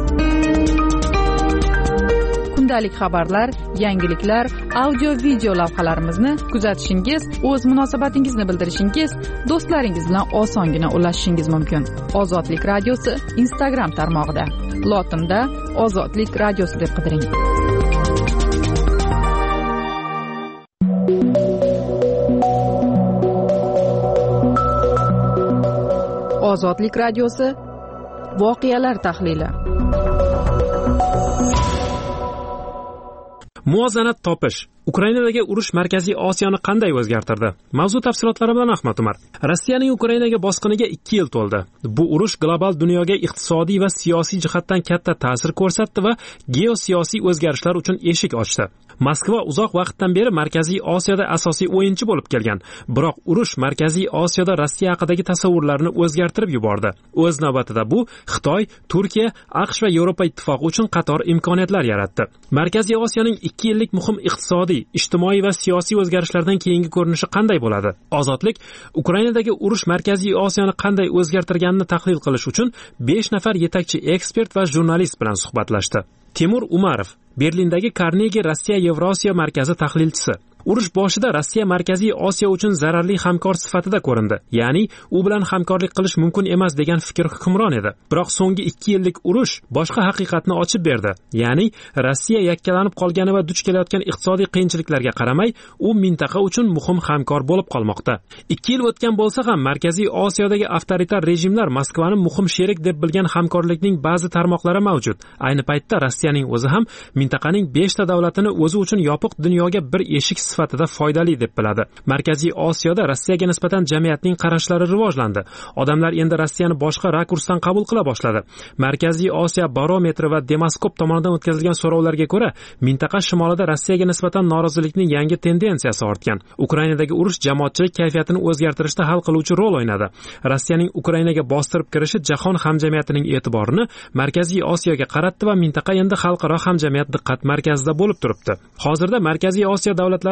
Kundalik xabarlar, yangiliklar, audio-video lavhalarimizni kuzatishingiz, o'z munosabatingizni bildirishingiz, do'stlaringiz bilan osongina ulashishingiz mumkin. Ozodlik radiosi Instagram tarmog'ida. Lotinda Ozodlik radiosi deb qidiring. Ozodlik radiosi voqealar tahlili. Muvozanat topish. Ukrainadagi urush Markaziy Osiyoni qanday o'zgartirdi? Mavzu tafsilotlari bilan Ahmad Umar. Rossiyaning Ukrainaga bosqiniga 2 yil to'ldi. Bu urush global dunyoga iqtisodiy va siyosiy jihatdan katta ta'sir ko'rsatdi va geosiyosiy o'zgarishlar uchun eshik ochdi. Moskva uzoq vaqtdan beri Markaziy Osiyoda asosiy o'yinchi bo'lib kelgan. Biroq urush Markaziy Osiyoda Rossiya haqidagi tasavvurlarni o'zgartirib yubordi. O'z navbatida bu Xitoy, Turkiya, AQSh va Yevropa ittifoqi uchun qator imkoniyatlar yaratdi. Markaziy Osiyoning 2 yillik muhim iqtisodiy, ijtimoiy va siyosiy o'zgarishlardan keyingi ko'rinishi qanday bo'ladi? Ozodlik Ukrainadagi urush Markaziy Osiyoni qanday o'zgartirganini tahlil qilish uchun 5 nafar yetakchi ekspert va jurnalist bilan suhbatlashdi. Timur Umarov, Berlindagi Carnegie Rossiya Yevrosiyo markazi tahlilchisi. Urush boshida Rossiya Markaziy Osiyo uchun zararli hamkor sifatida ko'rindi. Ya'ni, u bilan hamkorlik qilish mumkin emas degan fikr hukmron edi. Biroq so'nggi 2 yillik urush boshqa haqiqatni ochib berdi. Ya'ni, Rossiya yakkalanib qolgani va duch kelayotgan iqtisodiy qiyinchiliklarga qaramay, u mintaqa uchun muhim hamkor bo'lib qolmoqda. 2 yil o'tgan bo'lsa ham Markaziy Osiyodagi avtoritar rejimlar Moskvani muhim sherik deb bilgan hamkorlikning ba'zi tarmoqlari mavjud. Ayni paytda Rossiyaning o'zi ham mintaqaning 5 ta davlatini o'zi uchun yopiq dunyoga bir eshik sifatida foydali deb biladi. Markaziy Osiyoda Rossiyaga nisbatan jamiyatning qarashlari rivojlandi. Odamlar endi Rossiyani boshqa rakursdan qabul qila boshladi. Markaziy Osiyo barometri va Demaskop tomonidan o'tkazilgan so'rovlarga ko'ra, mintaqa shimolida Rossiyaga nisbatan norozilikning yangi tendensiyasi ortgan. Ukrainadagi urush jamoatchilik kayfiyatini o'zgartirishda hal qiluvchi rol o'ynadi. Rossiyaning Ukrainaga bostirib kirishi jahon hamjamiyatining e'tiborini Markaziy Osiyoga qaratdi va mintaqa endi xalqaro hamjamiyat diqqat markazida bo'lib turibdi. Hozirda Markaziy Osiyo davlatlari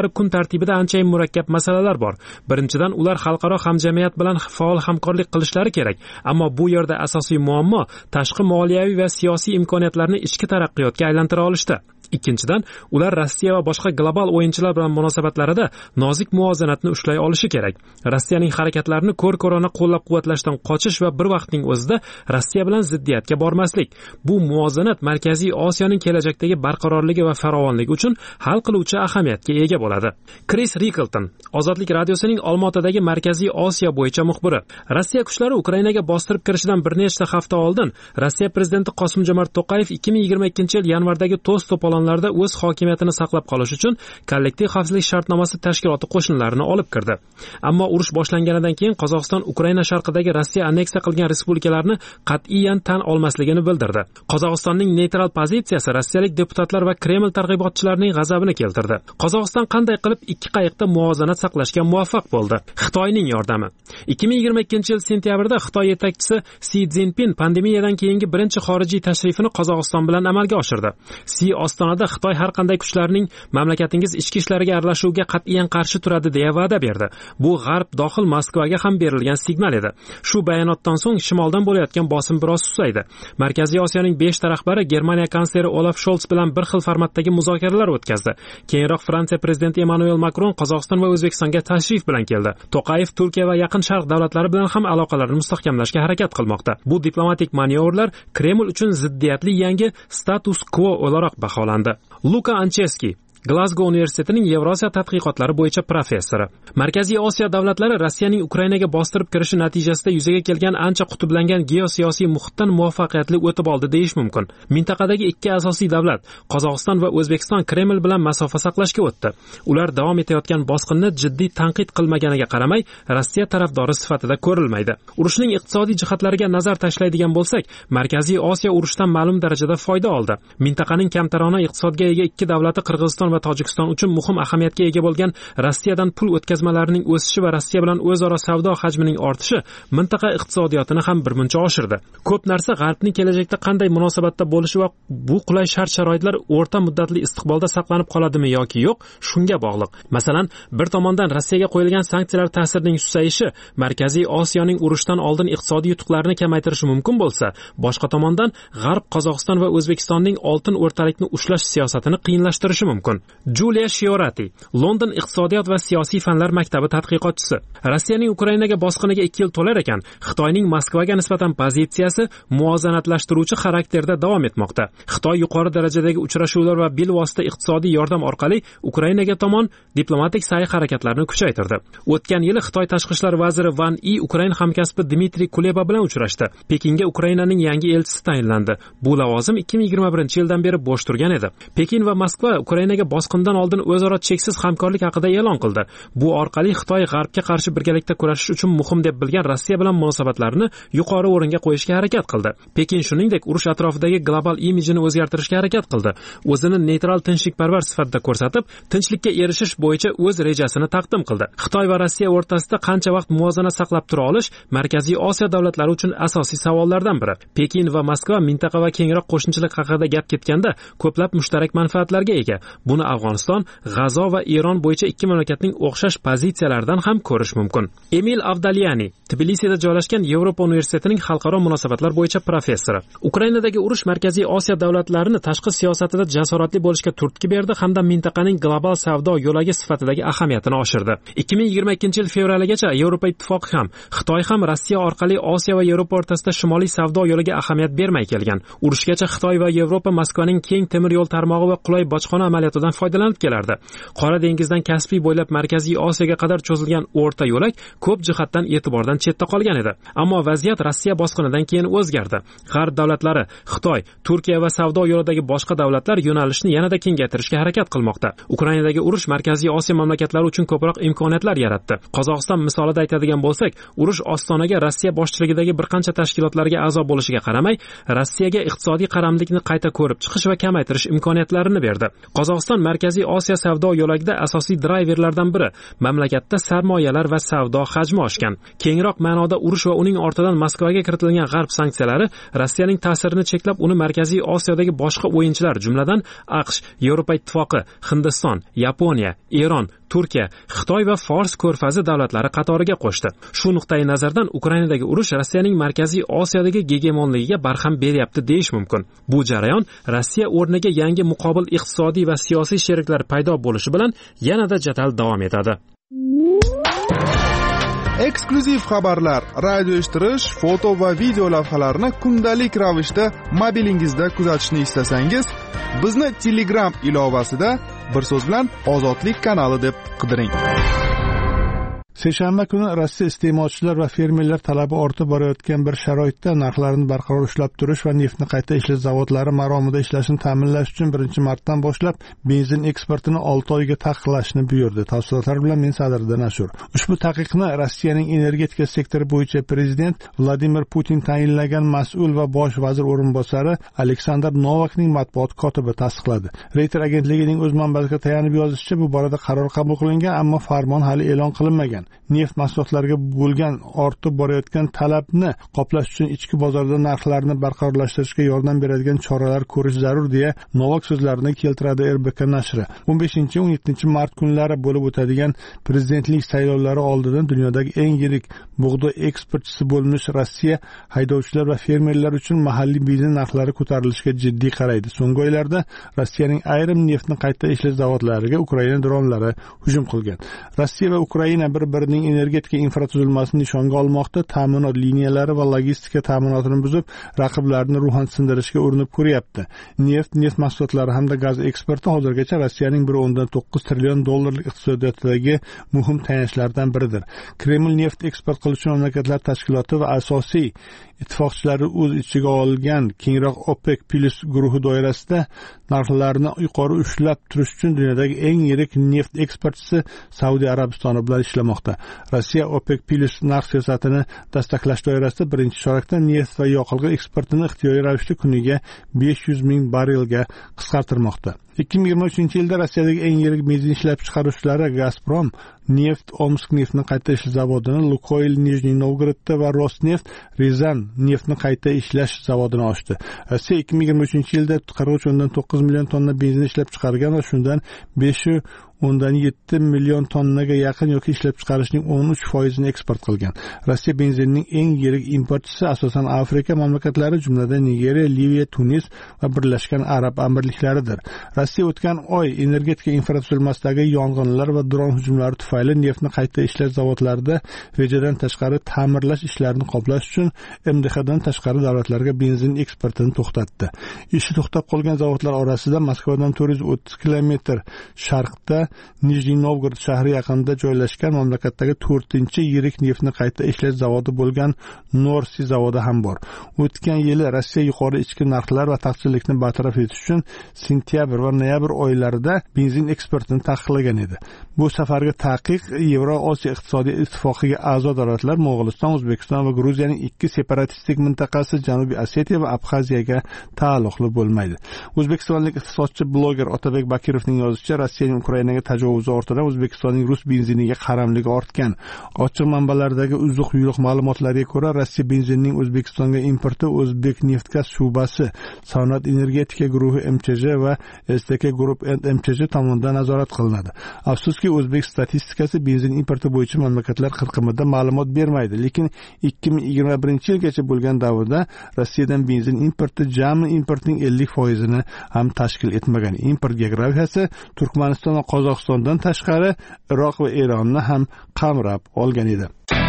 kun tartibida anchayin murakkab masalalar bor. Birinchidan, ular xalqaro hamjamiyat bilan faol hamkorlik qilishlari kerak, ammo bu yerda asosiy muammo tashqi moliyaviy va siyosiy imkoniyatlarni ichki taraqqiyotga aylantira olishda. Ikkinchidan, ular Rossiya va boshqa global o'yinchilar bilan munosabatlarida nozik muvozanatni ushlay olishi kerak. Rossiyaning harakatlarini ko'r-ko'rona qo'llab-quvvatlashdan qochish va bir vaqtning o'zida Rossiya bilan ziddiyatga bormaslik. Bu muvozanat Markaziy Osiyoning kelajakdagi barqarorligi va farovonligi uchun hal qiluvchi ahamiyatga ega bo'ladi. Chris Rickleton, Ozodlik radiosining Olmaotadagi Markaziy Osiyo bo'yicha muxbiri. Rossiya kuchlari Ukrainaga bostirib kirishidan bir nechta hafta oldin Rossiya prezidenti Qosim-Jomart To'qayev 2022-yil yanvardagi to's-to'polonlarda o'z hokimiyatini saqlab qolish uchun kollektiv xavfsizlik shartnomasi tashkiloti qo'shinlarini olib kirdi. Ammo urush boshlanganidan keyin Qozog'iston Ukraina sharqidagi Rossiya anneksiya qilgan respublikalarni qat'iyan tan olmasligini bildirdi. Qozog'istonning neytral pozitsiyasi rossiyalik deputatlar va Kreml targ'ibotchilarining g'azabini keltirdi. Qozog'iston qanday qilib ikki qayiqda muvozanat saqlashga muvaffaq bo'ldi? Xitoyning yordami. 2022-yil sentyabrda Xitoy yetakchisi Si Szinpin pandemiyadan keyingi birinchi xorijiy tashrifini Qozog'iston bilan amalga oshirdi. Si ostonada Xitoy har qanday kuchlarning mamlakatingiz ichki ishlariga aralashuviga qat'iyan qarshi turadi deya va'da berdi. Bu G'arb dohil Moskvaga ham berilgan signal edi. Shu bayonotdan so'ng shimoldan bo'layotgan bosim biroz susaydi. Markaziy Osiyoning 5 ta rahbari Germaniya kansleri Olaf Scholz bilan bir xil formatdagi muzokaralar o'tkazdi. Keyinroq Fransiya prezidenti Emmanuel Macron Qozog'iston va O'zbekistonga tashrif bilan keldi. To'qayev Turkiya va Yaqin Sharq davlatlari bilan ham aloqalarni mustahkamlashga harakat qilmoqda. Bu diplomatik manyovrlar Kreml uchun ziddiyatli yangi status quo o'laroq baholandi. Luka Ancheski, Glasgow universitetining Yevrosiyo tadqiqotlari bo'yicha professori. Markaziy Osiyo davlatlari Rossiyaning Ukrainaga bostirib kirishi natijasida yuzaga kelgan ancha qutblangan geosiyosiy muhitdan muvaffaqiyatli o'tib oldi deyish mumkin. Mintaqadagi ikki asosiy davlat, Qozog'iston va O'zbekiston Kreml bilan masofa saqlashga o'tdi. Ular davom etayotgan bosqinni jiddiy tanqid qilmaganiga qaramay, Rossiya tarafdori sifatida ko'rilmaydi. Urushning iqtisodiy jihatlariga nazar tashlaydigan bo'lsak, Markaziy Osiyo urushdan ma'lum darajada foyda oldi. Mintaqaning kamtarona iqtisodga ega ikki davlati Qirg'iziston va Tojikiston uchun muhim ahamiyatga ega bo'lgan Rossiyadan pul o'tkazmalarining o'sishi va Rossiya bilan o'zaro savdo hajmining ortishi mintaqa iqtisodiyotini ham birmuncha oshirdi. Ko'p narsa G'arbning kelajakda qanday munosabatda bo'lishi va bu qulay shart-sharoitlar o'rta muddatli istiqbolda saqlanib qoladimi yoki yo'q, shunga bog'liq. Masalan, bir tomondan Rossiyaga qo'yilgan sanksiyalar ta'sirining susayishi Markaziy Osiyoning urushdan oldin iqtisodiy yutuqlarini kamaytirishi mumkin bo'lsa, boshqa tomondan G'arb Qozog'iston va O'zbekistonning oltin o'rtalikni ushlash siyosatini qiyinlashtirishi mumkin. Julia Shiorati, London iqtisodiyot va siyosiy fanlar maktabi tadqiqotchisi. Rossiyaning Ukrainaga bosqiniga 2 yil to'lar ekan, Xitoyning Moskvaga nisbatan pozitsiyasi muvozanatlashtiruvchi xarakterda davom etmoqda. Xitoy yuqori darajadagi uchrashuvlar va bilvosita iqtisodiy yordam orqali Ukrainaga tomon diplomatik sa'y-harakatlarni kuchaytirdi. O'tgan yili Xitoy tashqi ishlar vaziri Van Yi Ukraina hamkasbi Dmitriy Kuleba bilan uchrashdi. Pekinga Ukrainaning yangi elchisi tayinlandi. Bu lavozim 2021-yildan beri bo'sh turgan edi. Pekin va Moskva Ukrainaga bosqindan oldin o'zaro cheksiz hamkorlik haqida e'lon qildi. Bu orqali Xitoy G'arbga qarshi birgalikda kurashish uchun muhim deb bilgan Rossiya bilan munosabatlarni yuqori o'ringa qo'yishga harakat qildi. Pekin shuningdek urush atrofidagi global imijini o'zgartirishga harakat qildi. O'zini neytral tinchlikparvar sifatida ko'rsatib, tinchlikka erishish bo'yicha o'z rejasini taqdim qildi. Xitoy va Rossiya o'rtasida qancha vaqt muvozanat saqlab tura olish Markaziy Osiyo davlatlari uchun asosiy savollardan biri. Pekin va Moskva mintaqa va kengroq qo'shnichilik haqida gap ketganda ko'plab mushtarak manfaatlarga ega. Buni Afg'oniston, G'azo va Eron bo'yicha ikki mamlakatning o'xshash pozitsiyalaridan ham ko'rish mumkin. Emil Avdalyani, Tbilisida joylashgan Yevropa universitetining xalqaro munosabatlar bo'yicha professori. Ukrainadagi urush Markaziy Osiyo davlatlarini tashqi siyosatida jasoratli bo'lishga turtki berdi hamda mintaqaning global savdo yo'lagi sifatidagi ahamiyatini oshirdi. 2022-yil fevraligacha Yevropa ittifoqi ham, Xitoy ham Rossiya orqali Osiyo va Yevropa o'rtasida shimoliy savdo yo'liga ahamiyat bermay kelgan. Urushgacha Xitoy va Yevropa Moskvaning keng temir yo'l tarmog'i va qulay bojxona amaliyotidan foydalanib kelardi. Qora dengizdan Kaspiy bo'ylab Markaziy Osiyoga qadar cho'zilgan o'rta yo'lak ko'p jihatdan e'tibordan chetda qolgan edi. Ammo vaziyat Rossiya bosqinidan keyin o'zgardi. G'arb davlatlari, Xitoy, Turkiya va savdo yo'lidagi boshqa davlatlar yo'nalishni yanada kengaytirishga harakat qilmoqda. Ukrainadagi urush Markaziy Osiyo mamlakatlari uchun ko'proq imkoniyatlar yaratdi. Qozog'iston misolida aytadigan bo'lsak, urush ostonaga Rossiya boshchiligidagi bir qancha tashkilotlarga a'zo bo'lishiga qaramay, Rossiyaga iqtisodiy qaramlikni qayta ko'rib chiqish va kamaytirish imkoniyatlarini berdi. Qozog'iston Markaziy Osiyo savdo yo'lagida asosiy drayverlardan biri. Mamlakatda sarmoyalar va savdo hajmi oshgan. Keyinroq kengroq ma'noda urush va uning ortidan Moskvaga kiritilgan g'arb sanksiyalari Rossiyaning ta'sirini cheklab, uni Markaziy Osiyodagi boshqa o'yinchilar, jumladan AQSh, Yevropa Ittifoqi, Hindiston, Yaponiya, Eron, Turkiya, Xitoy va Fors ko'rfazi davlatlari qatoriga qo'shdi. Shu nuqtai nazardan Ukrainadagi urush Rossiyaning Markaziy Osiyodagi gegemonligiga barham beryapti deyish mumkin. Bu jarayon Rossiya o'rniga yangi muqobil iqtisodiy va siyosiy sheriklar paydo bo'lishi bilan yanada jadal davom etadi. Eksklyuziv xabarlar, radio eshittirish, foto va video lavhalarni kundalik ravishda mobilingizda kuzatishni istasangiz, bizni Telegram ilovasida bir so'z bilan Ozodlik kanali deb qidiring. Seshanba kuni Rossiya iste'molchilar va fermerlar talabi ortib borayotgan bir sharoitda narxlarni barqaror ushlab turish va neftni qayta ishlash zavodlari maromida ishlashini ta'minlash uchun 1-martdan boshlab benzin eksportini 6 oyga taqiqlashni buyurdi. Tafsilotlar bilan men Sadriddin Ashur. Ushbu taqiqni Rossiyaning energetika sektori bo'yicha prezident Vladimir Putin tayinlagan mas'ul va bosh vazir o'rinbosari Aleksandr Novakning matbuot kotibi tasdiqladi. Reuters agentligining o'z manbasiga tayanib yozishicha, bu borada qaror qabul qilingan, ammo farmon hali e'lon qilinmagan. Neft mahsulotlariga bo'lgan ortib borayotgan talabni qoplash uchun ichki bozorda narxlarni barqarorlashtirishga yordam beradigan choralar ko'rish zarur deya Novak so'zlarini keltiradi RBK nashri. 15-17 mart kunlari bo'lib o'tadigan prezidentlik saylovlari oldidan dunyodagi eng yirik bug'doy eksportchisi bo'lmish Rossiya haydovchilar va fermerlar uchun mahalliy benzin narxlari ko'tarilishiga jiddiy qaraydi. So'nggi oylarda Rossiyaning ayrim neftni qayta ishlash zavodlariga Ukraina dronlari hujum qilgan. Rossiya va Ukraina bir-birining energetika infratuzilmasini nishonga olmoqda, ta'minot liniyalari va logistika ta'minotini buzib, raqiblarini ruhan sindirishga urinib ko'ryapti. Neft mahsulotlari hamda gaz eksporti hozirgacha Rossiyaning 1.9 trillion dollarlik iqtisodiyotidagi muhim tayanchlardan biridir. Kreml neft eksport qiluvchi mamlakatlar tashkiloti va asosiy ittifoqchilari o'z ichiga olgan kengroq OPEC+ guruhi doirasida narxlarni yuqori ushlab turish uchun dunyodagi eng yirik neft eksportchisi Saudiya Arabistoni bilan ishlamoqda. Rossiya OPEC+ narx siyosatini dastaklash doirasida birinchi chorakda neft va yoqilg'i eksportini ixtiyoriy ravishda kuniga 500 ming barrelga qisqartirmoqda. 2023-yilda Rossiyadagi eng yirik benzin ishlab chiqaruvchilari Gazprom Neft Omsk neftni qayta ishlash zavodini, Lukoil Nijniy Novgorodda va Rosneft Rizan neftni qayta ishlash zavodini ochdi. Rossiya 2023-yilda 43.9 million tonna benzin ishlab chiqargan va shundan 5.7 million tonnaga yaqin yoki ishlab chiqarishning 13% eksport qilgan. Rossiya benzinining eng yirik importchisi asosan Afrika mamlakatlari, jumladan Nigeriya, Liviya, Tunis va Birlashgan Arab Amirliklaridir. Rossiya o'tgan oy energetika infratuzilmasidagi yong'inlar va dron hujumlari tufayli neftni qayta ishlash zavodlarida rejadan tashqari ta'mirlash ishlarini qoplash uchun MDHdan tashqari davlatlarga benzin eksportini to'xtatdi. Ishi to'xtab qolgan zavodlar orasida Moskvadan 430 kilometr sharqda Nijniy Novgorod shahri yaqinida joylashgan mamlakatdagi 4-yirik neftni qayta ishlash zavodi bo'lgan Norsi zavodi ham bor. O'tgan yili Rossiya yuqori ichki narxlar va taqchillikni bartaraf etish uchun sentyabr va noyabr oylarida benzin eksportini taqiqlagan edi. Bu safargi taqiq Yevroosiyo iqtisodiy ittifoqiga a'zo davlatlar Mo'g'uliston, O'zbekiston va Gruziyaning ikki separatistik mintaqasi Janubiy Osetiya va Abxaziyaga taalluqli bo'lmaydi. O'zbekistonlik iqtisodchi bloger Otabek Bakirovning yozishicha, Rossiyaning Ukrainaga tajovuzi ortidan O'zbekistonning rus benziniga qaramligi ortgan. Ochiq manbalardagi uzuq-yuluq ma'lumotlarga ko'ra, Rossiya benzinining O'zbekistonga importi O'zbek Neftgaz shubasi, Sanoat energetika guruhi MChJ va STK Group MChJ tomonidan nazorat qilinadi. Afsuski, O'zbek statistikasi benzin importi bo'yicha mamlakatlar qirqimida ma'lumot bermaydi, lekin 2021-yilgacha bo'lgan davrda Rossiyadan benzin importi jami importning 50%ni ham tashkil etmagan. Import geografiyasi Turkmaniston va Qozog'istondan tashqari Iroq va Eronni ham qamrab olgan edi.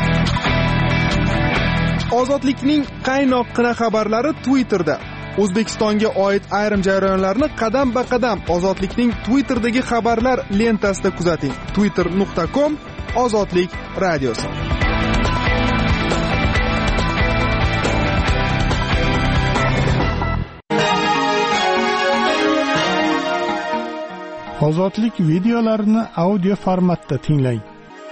Ozodlikning qaynoqqina xabarlari Twitterda. O'zbekistonga oid ayrim jarayonlarni qadam-ba-qadam Ozodlikning Twitterdagi xabarlar lentasida kuzating. twitter.com/ozodlik radiosi. Ozodlik videolarini audio formatda tinglang.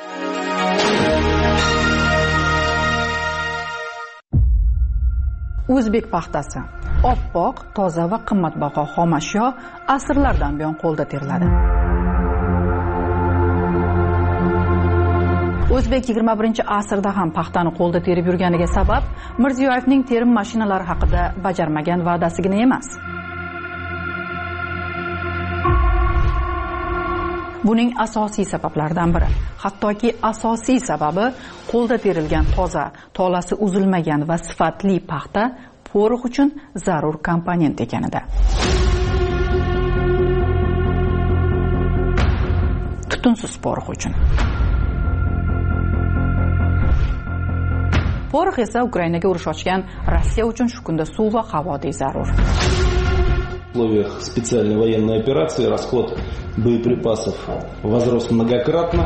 O'zbek paxtasi oppoq, toza va qimmatbaho xomashyo asrlardan buyon qo'lda teriladi. o'zbek 21-asrda ham paxtani qo'lda terib yurganiga sabab Mirziyoyevning terim mashinalari haqida bajarmagan va'dasigina emas. Buning asosiy sabablaridan biri, hattoki asosiy sababi qo'lda terilgan toza, tolasi uzilmagan va sifatli paxta porox uchun zarur komponent ekanida. Tutunsiz porox uchun. Porox esa Ukrainaga urush ochgan Rossiya uchun shu kunda suv va havodek zarur. В условиях специальной военной операции расход боеприпасов возрос многократно.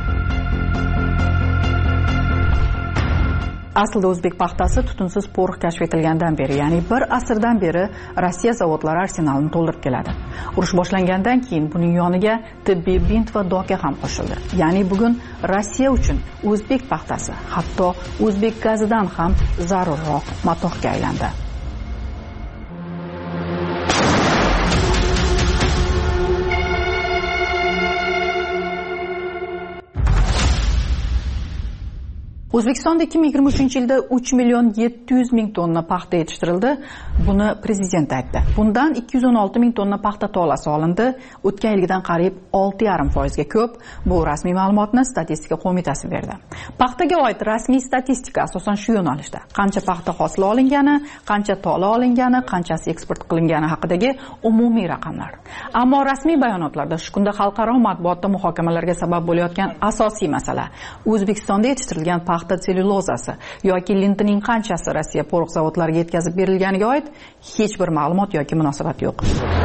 Aslida o'zbek paxtasi tutunsiz porox kashf etilgandan beri, ya'ni bir asrdan beri Rossiya zavodlari arsenalini to'ldirib keladi. Urush boshlangandan keyin buning yoniga tibbiy bint va doka ham qo'shildi. Ya'ni bugun Rossiya uchun o'zbek paxtasi hatto o'zbek gazidan ham zarurroq matohga aylandi. O'zbekistonda 2023-yilda 3.700.000 tonna paxta yetishtirildi. Buni prezident aytdi. Bundan 216.000 tonna paxta tolasi olindi. O'tgan yilgidan qariyb 6,5% ga ko'p. Bu rasmiy ma'lumotni statistika qo'mitasi berdi. Paxtaga oid rasmiy statistika asosan shu yo'nalishda. Qancha paxta hosili olingani, qancha tola olingani, qanchasi eksport qilingani haqidagi umumiy raqamlar. Ammo rasmiy bayonotlarda shu kunda xalqaro matbuotda muhokamalarga sabab bo'layotgan asosiy masala O'zbekistonda yetishtirilgan paxta sellyulozasi yoki lintining qanchasi Rossiya porox zavodlariga yetkazib berilganiga oid hech bir ma'lumot yoki munosabat yo'q.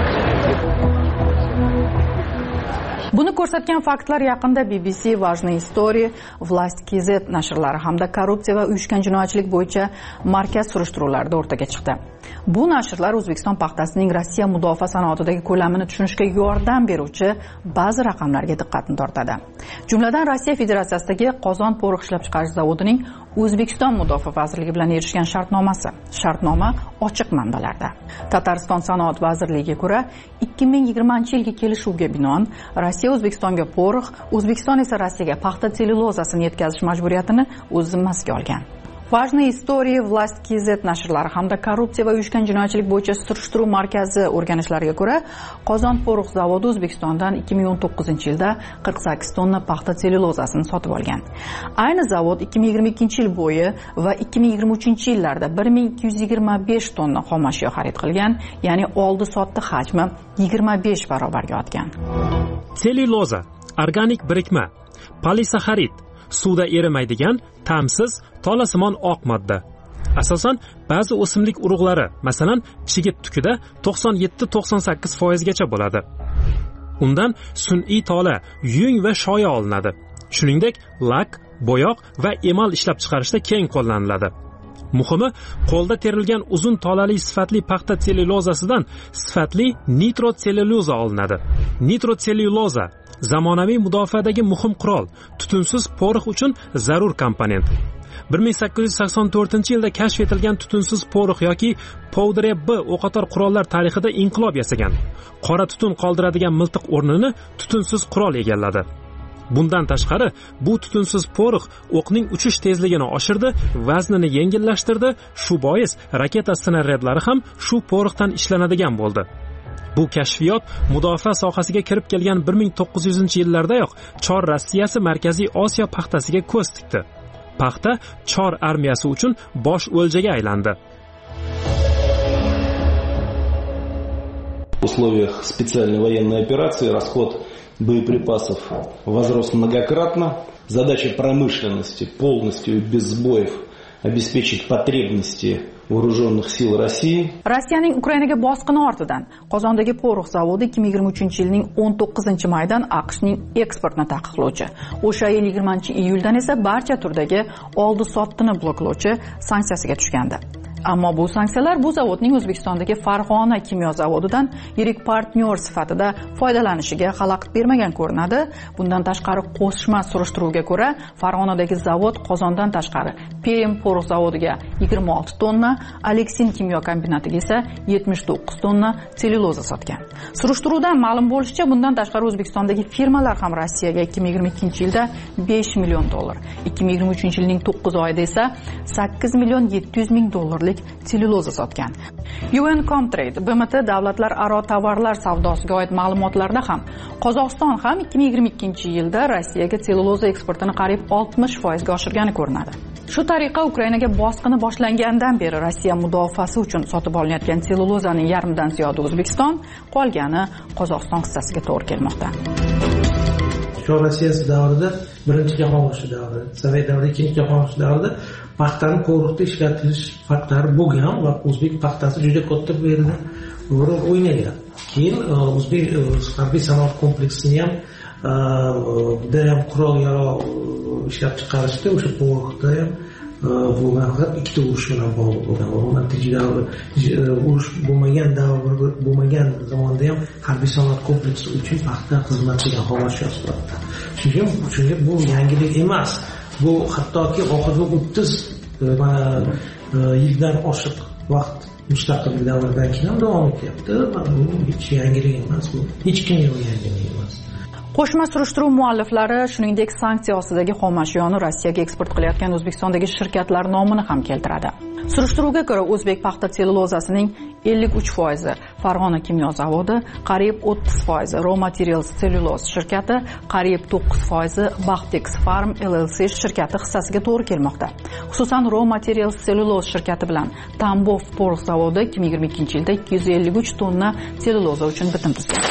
Buni ko'rsatgan faktlar yaqinda BBC, Важные истории, Власть.kz nashrlari hamda korrupsiya va uyushgan jinoyatchilik bo'yicha markaz surishtiruvlarida o'rtaga chiqdi. Bu nashrlar O'zbekiston paxtasining Rossiya mudofaa sanoatidagi ko'lamini tushunishga yordam beruvchi ba'zi raqamlarga diqqatni tortadi. Jumladan Rossiya Federatsiyasidagi Qozon porox ishlab chiqarish zavodining O'zbekiston mudofaa vazirligi bilan erishgan shartnomasi. Shartnoma ochiq manbalarda. Tatariston sanoat vazirligiga ko'ra 2020-yilgi kelishuvga binoan Rossiya O'zbekistonga porox, O'zbekiston esa Rossiyaga paxta sellyulozasini yetkazish majburiyatini o'z zimmasiga olgan. Важные истории, Власть.kz nashrlari hamda korrupsiya va uyushgan jinoyatchilik bo'yicha surishtiruv markazi o'rganishlariga ko'ra, Qozon porox zavodi O'zbekistondan 2019-yilda 48 tonna paxta sellyulozasini sotib olgan. Ayni zavod 2022-yil bo'yi va 2023-yillarda 1225 tonna xomashyo xarid qilgan, ya'ni oldi-sotdi hajmi 25 barobarga ortgan. Sellyuloza, organik birikma, polisaxarid, suvda erimaydigan, ta'msiz, tolasimon oq modda. Asosan ba'zi o'simlik urug'lari, masalan, chigit tukida 97-98% gacha bo'ladi. Undan sun'iy tola, yung va shoya olinadi. Shuningdek, lak, bo'yoq va emal ishlab chiqarishda keng qo'llaniladi. Muhimi, qo'lda terilgan uzun tolali sifatli paxta sellyulozasidan sifatli nitrotsellyuloza olinadi. Nitrotsellyuloza zamonaviy mudofaadagi muhim qurol, tutunsiz porox uchun zarur komponent. 1884-yilda kashf etilgan tutunsiz porox yoki Powder B o'qotar qurollar tarixida inqilob yasagan. Qora tutun qoldiradigan miltiq o'rnini tutunsiz qurol egalladi. Bundan tashqari, bu tutunsiz porox o'qning uchish tezligini oshirdi, vaznini yengillashtirdi, shu bois raketa snaryadlari ham shu poroxdan ishlanadigan bo'ldi. Bu kashfiyot mudofaa sohasiga kirib kelgan 1900-yillardayoq Chor Rossiyasi Markaziy Osiyo paxtasiga ko'z tikdi. Paxta Chor armiyasi uchun bosh o'ljaga aylandi. В условиях специальной военной операции расход боеприпасов возрос многократно. Задача промышленности полностью и без сбоев обеспечить потребности вооруженных сил России. Rossiyaning Ukrainaga bosqini ortidan Qozondagi porox zavodi 2023-yilning 19-maydan AQShning eksportini taqiqlovchi, o'sha yil 20-iyuldan esa barcha turdagi oldi-sotdini bloklovchi sanksiyasiga tushgandi. Ammo bu sanksiyalar bu zavodning O'zbekistondagi Farg'ona kimyo zavodidan yirik partnyor sifatida foydalanishiga xalaqit bermagan ko'rinadi. Bundan tashqari qo'shma surishtiruvga ko'ra, Farg'onadagi zavod Qozondan tashqari Perm porox zavodiga 26 tonna, Aleksin kimyo kombinatiga esa 79 tonna sellyuloza sotgan. Surishtiruvdan ma'lum bo'lishicha, bundan tashqari O'zbekistondagi firmalar ham Rossiyaga 2022-yilda 5 million dollar, 2023-yilning 9 oyida esa 8 million 700 ming dollarlik sellyuloza sotgan. UN Comtrade BMT davlatlararo tovarlar savdosiga oid ma'lumotlarda ham Qozog'iston ham 2022-yilda Rossiyaga sellyuloza eksportini qariyb 60% ga oshirgani ko'rinadi. Shu tariqa Ukrainaga bosqini boshlangandan beri Rossiya mudofaasi uchun sotib olinayotgan sellyulozaning yarmidan ziyodi O'zbekiston, qolgani Qozog'iston hissasiga to'g'ri kelmoqda. Shu Rossiyasi davrida birinchi jahon urushi davrida, Sovet davrida, ikkinchi jahon urushi davrida paxtani qo'riqda ishlatilish faktlari bo'lgan va o'zbek paxtasi juda katta bu yerda rol o'ynagan. Keyin o'zbek harbiy sanoat kompleksini ham judayam qurol-yarog' ishlab chiqarishda o'sha qo'riqda ham bo'lgan ikkita urush bilan bog'liq bo'lgan. Natijada urush bo'lmagan zamonda ham harbiy sanoat kompleksi uchun paxta xizmat qilgan xomashyo sifatida. Chunki bu yangilik emas. Bu hattoki oxirgi 30 yildan oshiq vaqt mustaqillik davridan keyin ham davom etyapti. Bu hech yangilik emas, bu hech kimga yangilik emas. Qo'shma surishtiruv mualliflari shuningdek sanksiya ostidagi xomashyoni Rossiyaga eksport qilayotgan O'zbekistondagi shirkatlar nomini ham keltiradi. Surishtiruvga ko'ra o'zbek paxta sellyulozasining 53%, Farg'ona kimyo zavodi qariyb 30%, Raw Materials Cellulose shirkati qariyb 9%, Baxtex Farm LLC shirkati hissasiga to'g'ri kelmoqda. Xususan, Raw Materials Cellulose shirkati bilan Tambov porox zavodi 2022-yilda 253 tonna sellyuloza uchun bitim tuzgan.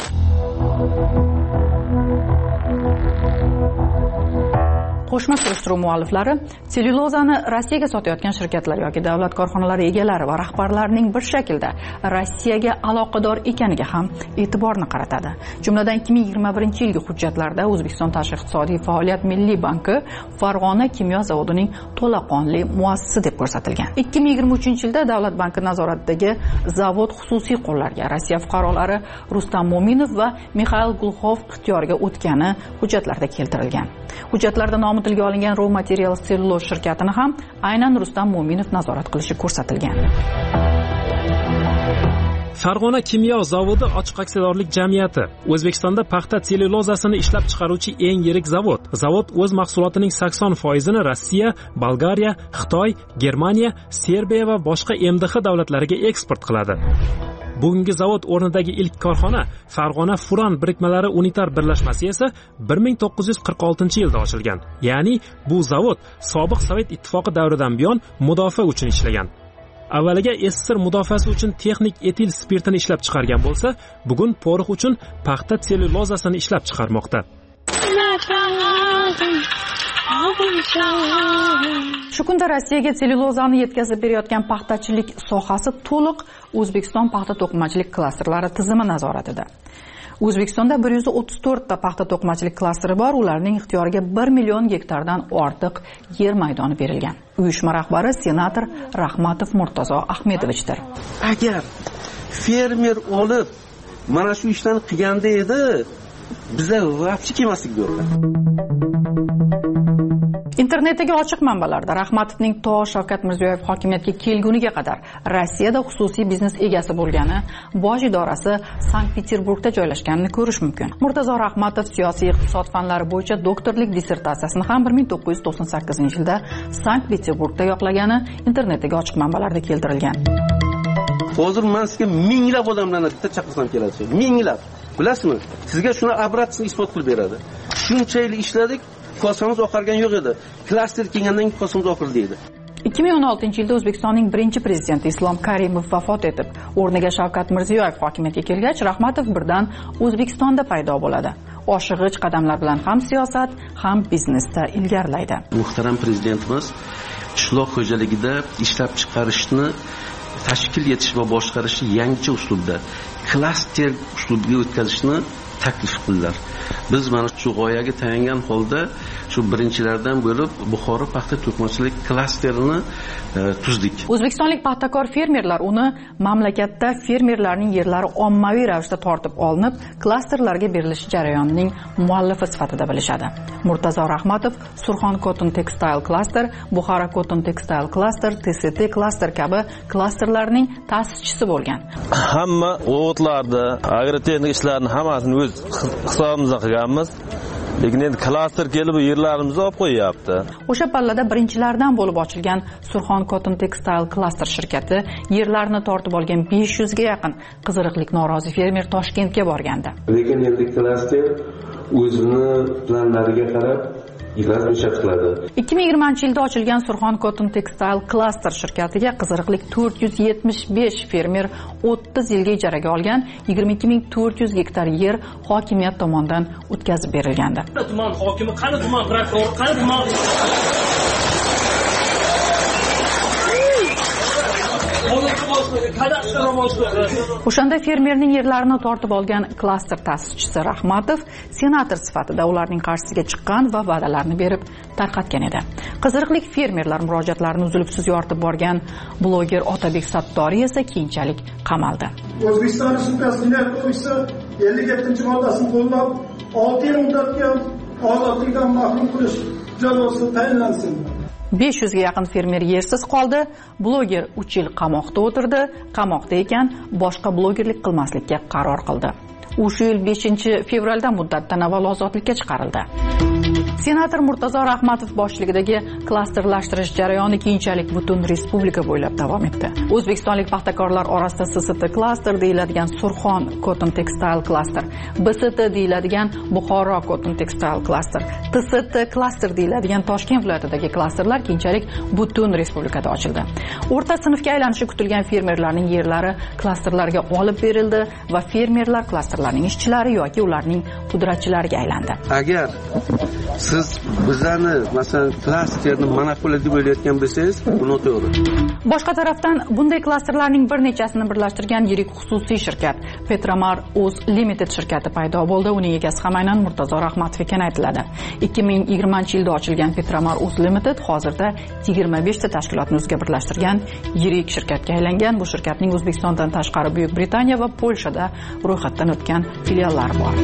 Qo'shma surishtiruv mualliflari sellyulozani Rossiyaga sotayotgan shirkatlar yoki davlat korxonalari egalari va rahbarlarining bir shaklda Rossiyaga aloqador ekaniga ham e'tiborni qaratadi. Jumladan 2021-yilgi hujjatlarda O'zbekiston Tashqi iqtisodiy faoliyat milliy banki Farg'ona kimyo zavodining to'laqonli muassisi deb ko'rsatilgan. 2023-yilda Davlat banki nazoratidagi zavod xususiy qo'llarga Rossiya fuqarolari Rustam Mo'minov va Mixail Gulxov ixtiyoriga o'tgani hujjatlarda keltirilgan. Hujjatlarda nomi tilga olingan Raw Materials Cellulose shirkatini ham aynan Rustam Mo'minov nazorat qilishi ko'rsatilgan. Farg'ona kimyo zavodi ochiq aksiyadorlik jamiyati O'zbekistonda paxta sellyulozasini ishlab chiqaruvchi eng yirik zavod. Zavod o'z mahsulotining 80%ni Rossiya, Bolgariya, Xitoy, Germaniya, Serbiya va boshqa MDH davlatlariga eksport qiladi. Bugungi zavod o'rnidagi ilk korxona Farg'ona Furan birikmalari unitar birlashmasi esa 1946-yilda ochilgan. Ya'ni bu zavod sobiq Sovet ittifoqi davridan buyon mudofaa uchun ishlagan. Avvaliga SSR mudofaasi uchun texnik etil spirtini ishlab chiqargan bo'lsa, bugun porox uchun paxta sellyulozasini ishlab chiqarmoqda. Shu kunda Rossiyaga sellyulozani yetkazib berayotgan paxtachilik sohasi to'liq O'zbekiston paxta to'qimachilik klasterlari tizimi nazoratida. O'zbekistonda 134 ta paxta to'qimachilik klasteri bor, ularning ixtiyoriga 1 million gektardan ortiq yer maydoni berilgan. Uyushma rahbari senator Rahmatov Murtazo Ahmedovichdir. Agar fermer olib mana shu ishlarni qilganda edi, biza vaqti kelmaslik bo'ldi. Internetdagi ochiq manbalarda Rahmatovning to Shavkat Mirziyoyev hokimiyatga kelguniga qadar Rossiyada xususiy biznes egasi bo'lgani, bosh idorasi Sankt-Peterburgda joylashganini ko'rish mumkin. Murtazo Rahmatov siyosiy iqtisod fanlari bo'yicha doktorlik dissertatsiyasini ham 1998-yilda Sankt-Peterburgda yoqlagani internetdagi ochiq manbalarda keltirilgan. Hozir men sizga minglab odamlarni bitta chaqirsam keladi. Minglab. Bilasizmi? Sizga shuni obratni isbot qilib beradi. Shunchalik ishladik, kosamiz oqargan yo'q edi. Klaster kelgandan keyin kosamiz oqirdi deydi. 2016-yilda O'zbekistonning birinchi prezidenti Islom Karimov vafot etib, o'rniga Shavkat Mirziyoyev hokimiyatga kelgach, Rahmatov birdan O'zbekistonda paydo bo'ladi. Oshig'ich qadamlar bilan ham siyosat, ham biznesda ilgarilaydi. Muhtaram prezidentimiz qishloq xo'jaligida ishlab chiqarishni tashkil etish va boshqarishni yangicha uslubda, klaster uslubiga o'tkazishni taklif qildilar. Biz mana shu g'oyaga tayangan holda shu birinchilardan bo'lib Buxoro paxta to'qimachilik klasterini tuzdik. O'zbekistonlik paxtakor fermerlar uni mamlakatda fermerlarning yerlari ommaviy ravishda tortib olinib, klasterlarga berilishi jarayonining muallifi sifatida bilishadi. Murtazo Rahmatov Surxon Cotton Textile Cluster, Buxoro Cotton Textile Cluster, TST Cluster kabi klasterlarning ta'sischisi bo'lgan. Hamma o'tlarni, agrotexnik ishlarni hammasini o'z hisobimizga qilganmiz. Lekin endi klaster kelib yerlarimizni olib qo'yapti. O'sha pallada birinchilardan bo'lib ochilgan Surxon Cotton Textile Cluster shirkati yerlarni tortib olgan 500 ga yaqin qiziriqlik norozi fermer Toshkentga borgandi. Lekin endi klaster o'zini planlariga qarab yerlarni ishlab qiladi. 2020-yilda ochilgan Surxon Cotton Textile Cluster shirkatiga qiziriqlik 475 fermer 30 yilga ijaraga olgan 22400 gektar yer hokimiyat tomonidan o'tkazib berilgandi. Tuman hokimi, qani tuman prokurori, qani tuman O'shanda fermerning yerlarini tortib olgan klaster ta'sischisi Rahmatov senator sifatida ularning qarshisiga chiqqan va va'dalarni berib tarqatgan edi. Qiziriqlik fermerlar murojaatlarini uzluksiz yoritib borgan bloger Otabek Sattoriy esa keyinchalik qamaldi. O'zbekiston Respublikasi Jinoyat kodeksi 57-moddasini qo'llab 6 yil muddatga ozodlikdan mahrum qilish jazosi tayinlansin. 500 ga yaqin fermer yersiz qoldi. Bloger 3 yil qamoqda o'tirdi. Qamoqda ekan, boshqa blogerlik qilmaslikka qaror qildi. U shu yil 5-fevralda muddatdan avval ozodlikka chiqarildi. Senator Murtazo Rahmatov boshchiligidagi klasterlashtirish jarayoni keyinchalik butun respublika bo'ylab davom etdi. O'zbekistonlik paxtakorlar orasida SST klaster deyiladigan Surxon Cotton Textile Cluster, BST deyiladigan Buxoro Cotton Textile Cluster, TST klaster deyiladigan Toshkent viloyatidagi klasterlar keyinchalik butun respublikada ochildi. O'rta sinfga aylanishi kutilgan fermerlarning yerlari klasterlarga olib berildi va fermerlar klasterlarning ishchilari yoki ularning pudratchilariga aylandi. Agar siz bizlarni masalan klasterni monopoliya deb o'ylayotgan bo'lsangiz, bu noto'g'ri. Boshqa tarafdan bunday klasterlarning bir nechasini birlashtirgan yirik xususiy shirkat Petramar Uz Limited shirkati paydo bo'ldi. Uning egasi ham aynan Murtazo Rahmatov ekani aytiladi. 2020-yilda ochilgan Petramar Uz Limited hozirda 25 ta tashkilotni o'ziga birlashtirgan yirik shirkatga aylangan. Bu shirkatning O'zbekistondan tashqari Buyuk Britaniya va Polshada ro'yxatdan o'tgan filiallari bor.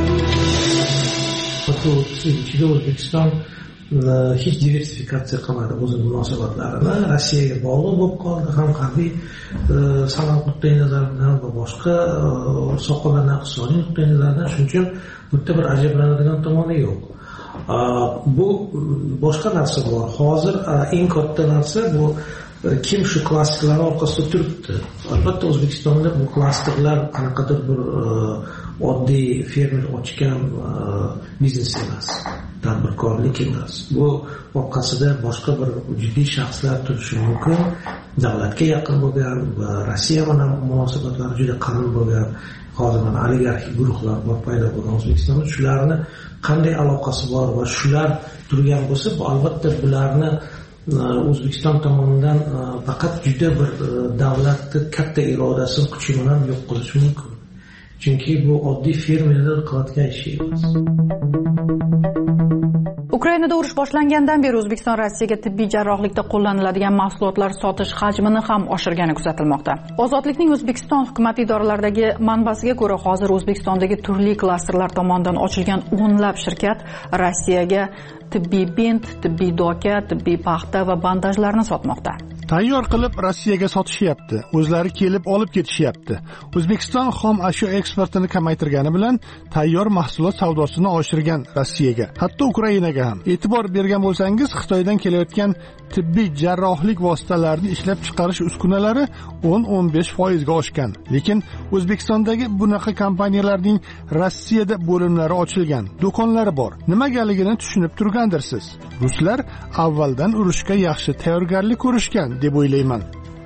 Ichida O'zbekiston hech diversifikatsiya qilmadi o'zining munosabatlarini. Rossiyaga bog'liq bo'lib qoldi, ham harbiy sanoat nuqtai nazaridan va boshqa sohalarning iqtisodiy nuqtai nazaridan. Shuning uchun bu yerda bir ajablanadigan tomoni yo'q. Bu boshqa narsa bor. Hozir eng katta narsa bu kim shu klasterlar orqasida turibdi. Albatta O'zbekistonda bu klasterlar qanaqadir bir oddiy fermer ochgan biznes emas, tadbirkorlik emas. Bu orqasida boshqa bir jiddiy shaxslar turishi mumkin. Davlatga yaqin bo'lgan va Rossiya bilan munosabatlari juda qalin bo'lgan hozir mana oligarxik guruhlar bor paydo bo'lgan O'zbekistonda. Shularni qanday aloqasi bor va shular turgan bo'lsa, albatta bularni O'zbekiston tomonidan faqat juda bir davlatning katta irodasi kuchi bilan yo'q qilish mumkin. Chunki bu oddiy fermerlar qilayotgan ish emas. Ukrainada urush boshlangandan beri O'zbekiston Rossiyaga tibbiy jarrohlikda qo'llaniladigan mahsulotlar sotish hajmini ham oshirgani kuzatilmoqda. Ozodlikning O'zbekiston hukumat idoralaridagi manbasiga ko'ra, hozir O'zbekistondagi turli klasterlar tomonidan ochilgan o'nlab shirkat Rossiyaga tibbiy bint, tibbiy doka, tibbiy paxta va bandajlarni sotmoqda. Tayyor qilib Rossiyaga sotishyapti, o'zlari kelib olib ketishyapti. O'zbekiston xom ashyo eksportini kamaytirgani bilan tayyor mahsulot savdosini oshirgan Rossiyaga, hatto Ukrainaga ham. E'tibor bergan bo'lsangiz, Xitoydan kelayotgan tibbiy jarrohlik vositalarini ishlab chiqarish uskunalari 10-15% ga oshgan. Lekin O'zbekistondagi bunaqa kompaniyalarning Rossiyada bo'limlari ochilgan, do'konlari bor. Nimagaligini tushunib turgandirsiz. Ruslar avvaldan urushga yaxshi tayyorgarlik ko'rishgan deb o'ylayman.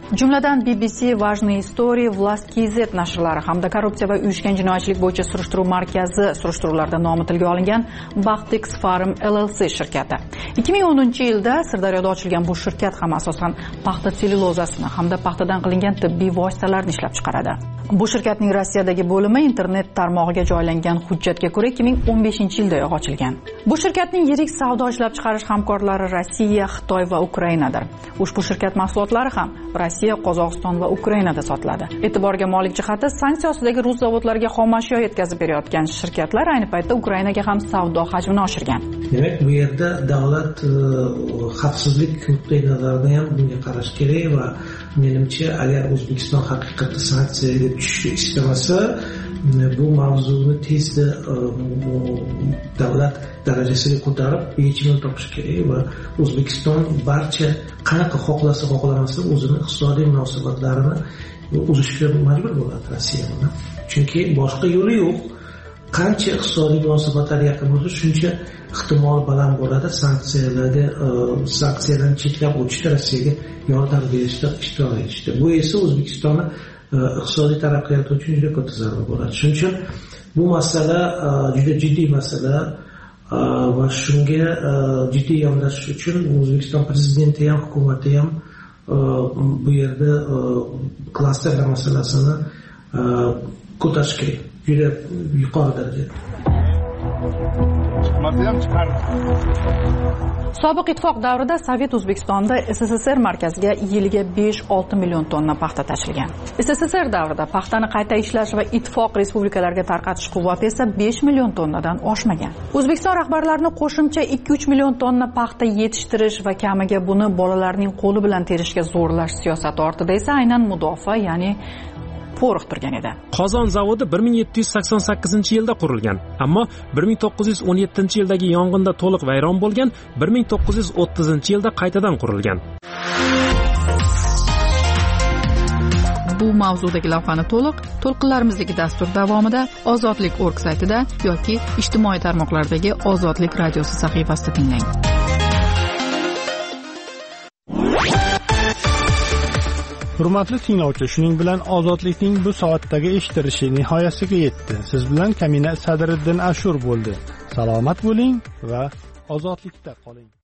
Jumladan BBC, Важные истории, Vlast.kz nashrlari hamda korrupsiya va uyushgan jinoyatchilik bo'yicha surishtiruv markazi surishtiruvlarda nomi tilga olingan Baxtex Farm LLC shirkati. 2010-yilda Sirdaryoda ochilgan bu shirkat ham asosan paxta sellyulozasini hamda paxtadan qilingan tibbiy vositalarni ishlab chiqaradi. Bu shirkatning Rossiyadagi bo'limi internet tarmog'iga joylangan hujjatga ko'ra 2015-yilda ochilgan. Bu shirkatning yirik savdo ishlab chiqarish hamkorlari Rossiya, Xitoy va Ukrainadir. Ushbu shirkat mahsulotlari ham Rossiya, Qozog'iston va Ukrainada sotiladi. E'tiborga molik jihati, sanksiya ostidagi rus zavodlariga xom ashyo yetkazib berayotgan shirkatlar ayni paytda Ukrainaga ham savdo hajmini oshirgan. Demak, bu yerda davlat xavfsizlik nuqtai nazaridan ham bunga qarash kerak va menimcha, agar O'zbekiston haqiqatda sanksiyaga tushishni istamasa, bu mavzuni tezda davlat darajasiga ko'tarib yechimini topish kerak va O'zbekiston barcha qanaqa xohlasa xohlamasa o'zini iqtisodiy munosabatlarini uzishga majbur bo'ladi Rossiya bilan. Chunki boshqa yo'li yo'q. Qancha iqtisodiy munosabatlar yaqin bo'lsa, shuncha ehtimol baland bo'ladi sanksiyalarni cheklab o'tishda, Rossiyaga yordam berishda, ishtirok etishda. Bu esa O'zbekistonni iqtisodiy taraqqiyoti uchun juda katta zarba bo'ladi. Shuning uchun bu masala juda jiddiy masala va shunga jiddiy yondashish uchun O'zbekiston prezidenti ham, hukumati ham bu yerda klasterlar masalasini ko'tarish kerak. Juda yuqori darajada. Sobiq ittifoq davrida Sovet O'zbekistonda SSSR markaziga yiliga 5-6 million tonna paxta tashilgan. SSSR davrida paxtani qayta ishlash va ittifoq respublikalariga tarqatish quvvati esa 5 million tonnadan oshmagan. O'zbekiston rahbarlarini qo'shimcha 2-3 million tonna paxta yetishtirish va kamiga buni bolalarning qo'li bilan terishga zo'rlash siyosati ortida esa aynan mudofaa, ya'ni porox turgan edi. Qozon zavodi 1788-yilda qurilgan, ammo 1917-yildagi yong'inda to'liq vayron bo'lgan, 1930-yilda qaytadan qurilgan. Bu mavzudagi lavhani to'lqinlarimizdagi dastur davomida Ozodlik.org saytida yoki ijtimoiy tarmoqlardagi Ozodlik radiosi sahifasida tinglang. Hurmatli tinglovchi, shuning bilan Ozodlikning bu soatdagi eshitilishi nihoyasiga yetdi. Siz bilan Kamina Sadriddin Ashur bo'ldi. Salomat bo'ling va ozodlikda qoling.